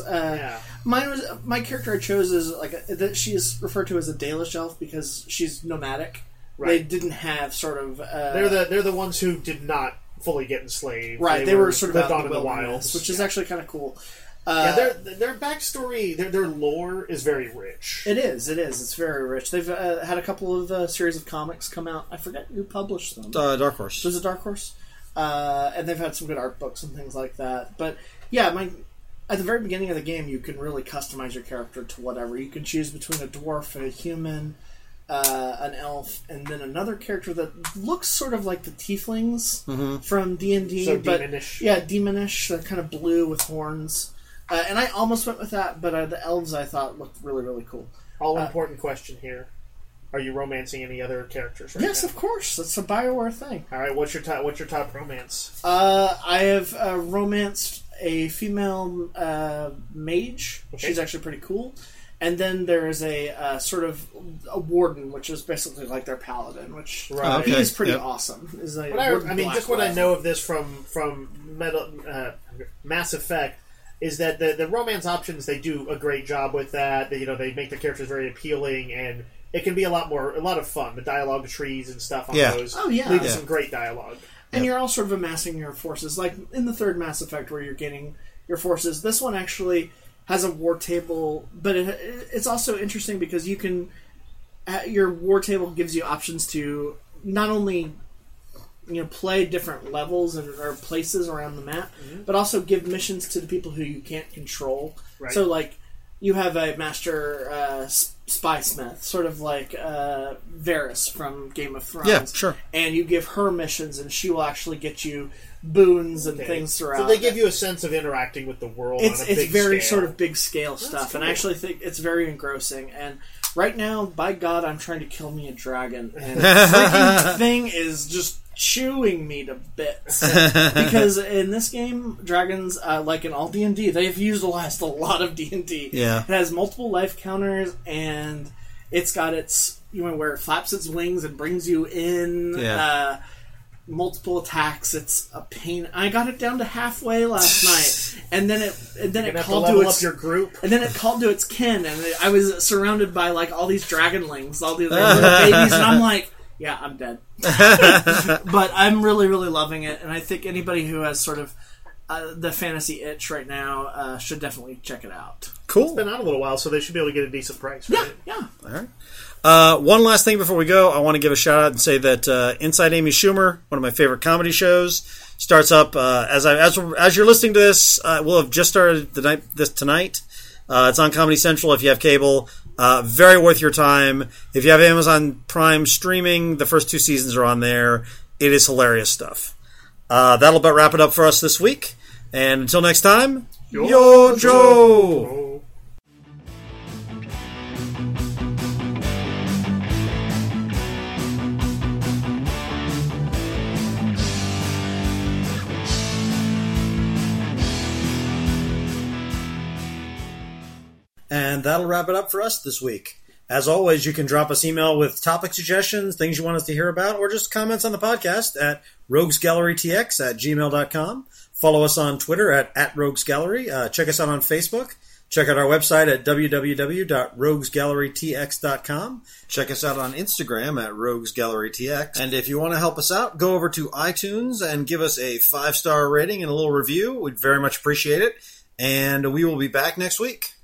My character I chose is she is referred to as a Dalish elf because she's nomadic. Right. They didn't have sort of. They're the ones who did not fully get enslaved. Right, they were sort of out in the wilds, which is actually kind of cool. Their backstory, their lore is very rich. It is. It's very rich. They've had a couple of series of comics come out. I forget who published them. Dark Horse. Was it Dark Horse? And they've had some good art books and things like that. But yeah, at the very beginning of the game, you can really customize your character to whatever. You can choose between a dwarf, a human, an elf, and then another character that looks sort of like the tieflings from D&D. So demonish. Yeah, demonish, kind of blue with horns. And I almost went with that, but the elves I thought looked really, really cool. All-important question here. Are you romancing any other characters right now? Yes, of course. That's a BioWare thing. All right, what's your top romance? I have romanced a female mage. Okay. She's actually pretty cool. And then there is a sort of a warden, which is basically like their paladin, which is pretty awesome. What I know of this from Mass Effect is that the romance options, they do a great job with that. They make the characters very appealing, and it can be a lot of fun. The dialogue trees and stuff on those lead to some great dialogue. And you're all sort of amassing your forces, like in the third Mass Effect where you're getting your forces. This one actually has a war table, but it's also interesting because you can... your war table gives you options to not only play different levels or places around the map, but also give missions to the people who you can't control. Right. So, like, you have a master spy smith, sort of like Varys from Game of Thrones. Yeah, sure. And you give her missions, and she will actually get you boons and things throughout. So they give you a sense of interacting with the world on a big scale. It's very sort of big scale stuff, cool. And I actually think it's very engrossing. And right now, by God, I'm trying to kill me a dragon, and the freaking thing is just chewing me to bits. Because in this game, dragons, like in all D&D, they've utilized a lot of D&D. Yeah. It has multiple life counters, and it's got its, where it flaps its wings and brings you in. Yeah. Multiple attacks. It's a pain. I got it down to halfway last night, and then it called to its your group, and then it called to its kin, and I was surrounded by like all these dragonlings, all these little babies, and I'm like, yeah, I'm dead. But I'm really, really loving it, and I think anybody who has sort of the fantasy itch right now should definitely check it out. Cool. It's been out a little while, so they should be able to get a decent price, right? Yeah. All right. One last thing before we go, I want to give a shout out and say that Inside Amy Schumer, one of my favorite comedy shows, starts up as you're listening to this. We'll have just started tonight. It's on Comedy Central if you have cable. Very worth your time. If you have Amazon Prime streaming, the first 2 seasons are on there. It is hilarious stuff. That'll about wrap it up for us this week. And until next time, Yo Joe! And that'll wrap it up for us this week. As always, you can drop us email with topic suggestions, things you want us to hear about, or just comments on the podcast at roguesgallerytx@gmail.com. Follow us on Twitter at roguesgallery. Check us out on Facebook. Check out our website at www.roguesgallerytx.com. Check us out on Instagram at roguesgallerytx. And if you want to help us out, go over to iTunes and give us a 5-star rating and a little review. We'd very much appreciate it. And we will be back next week.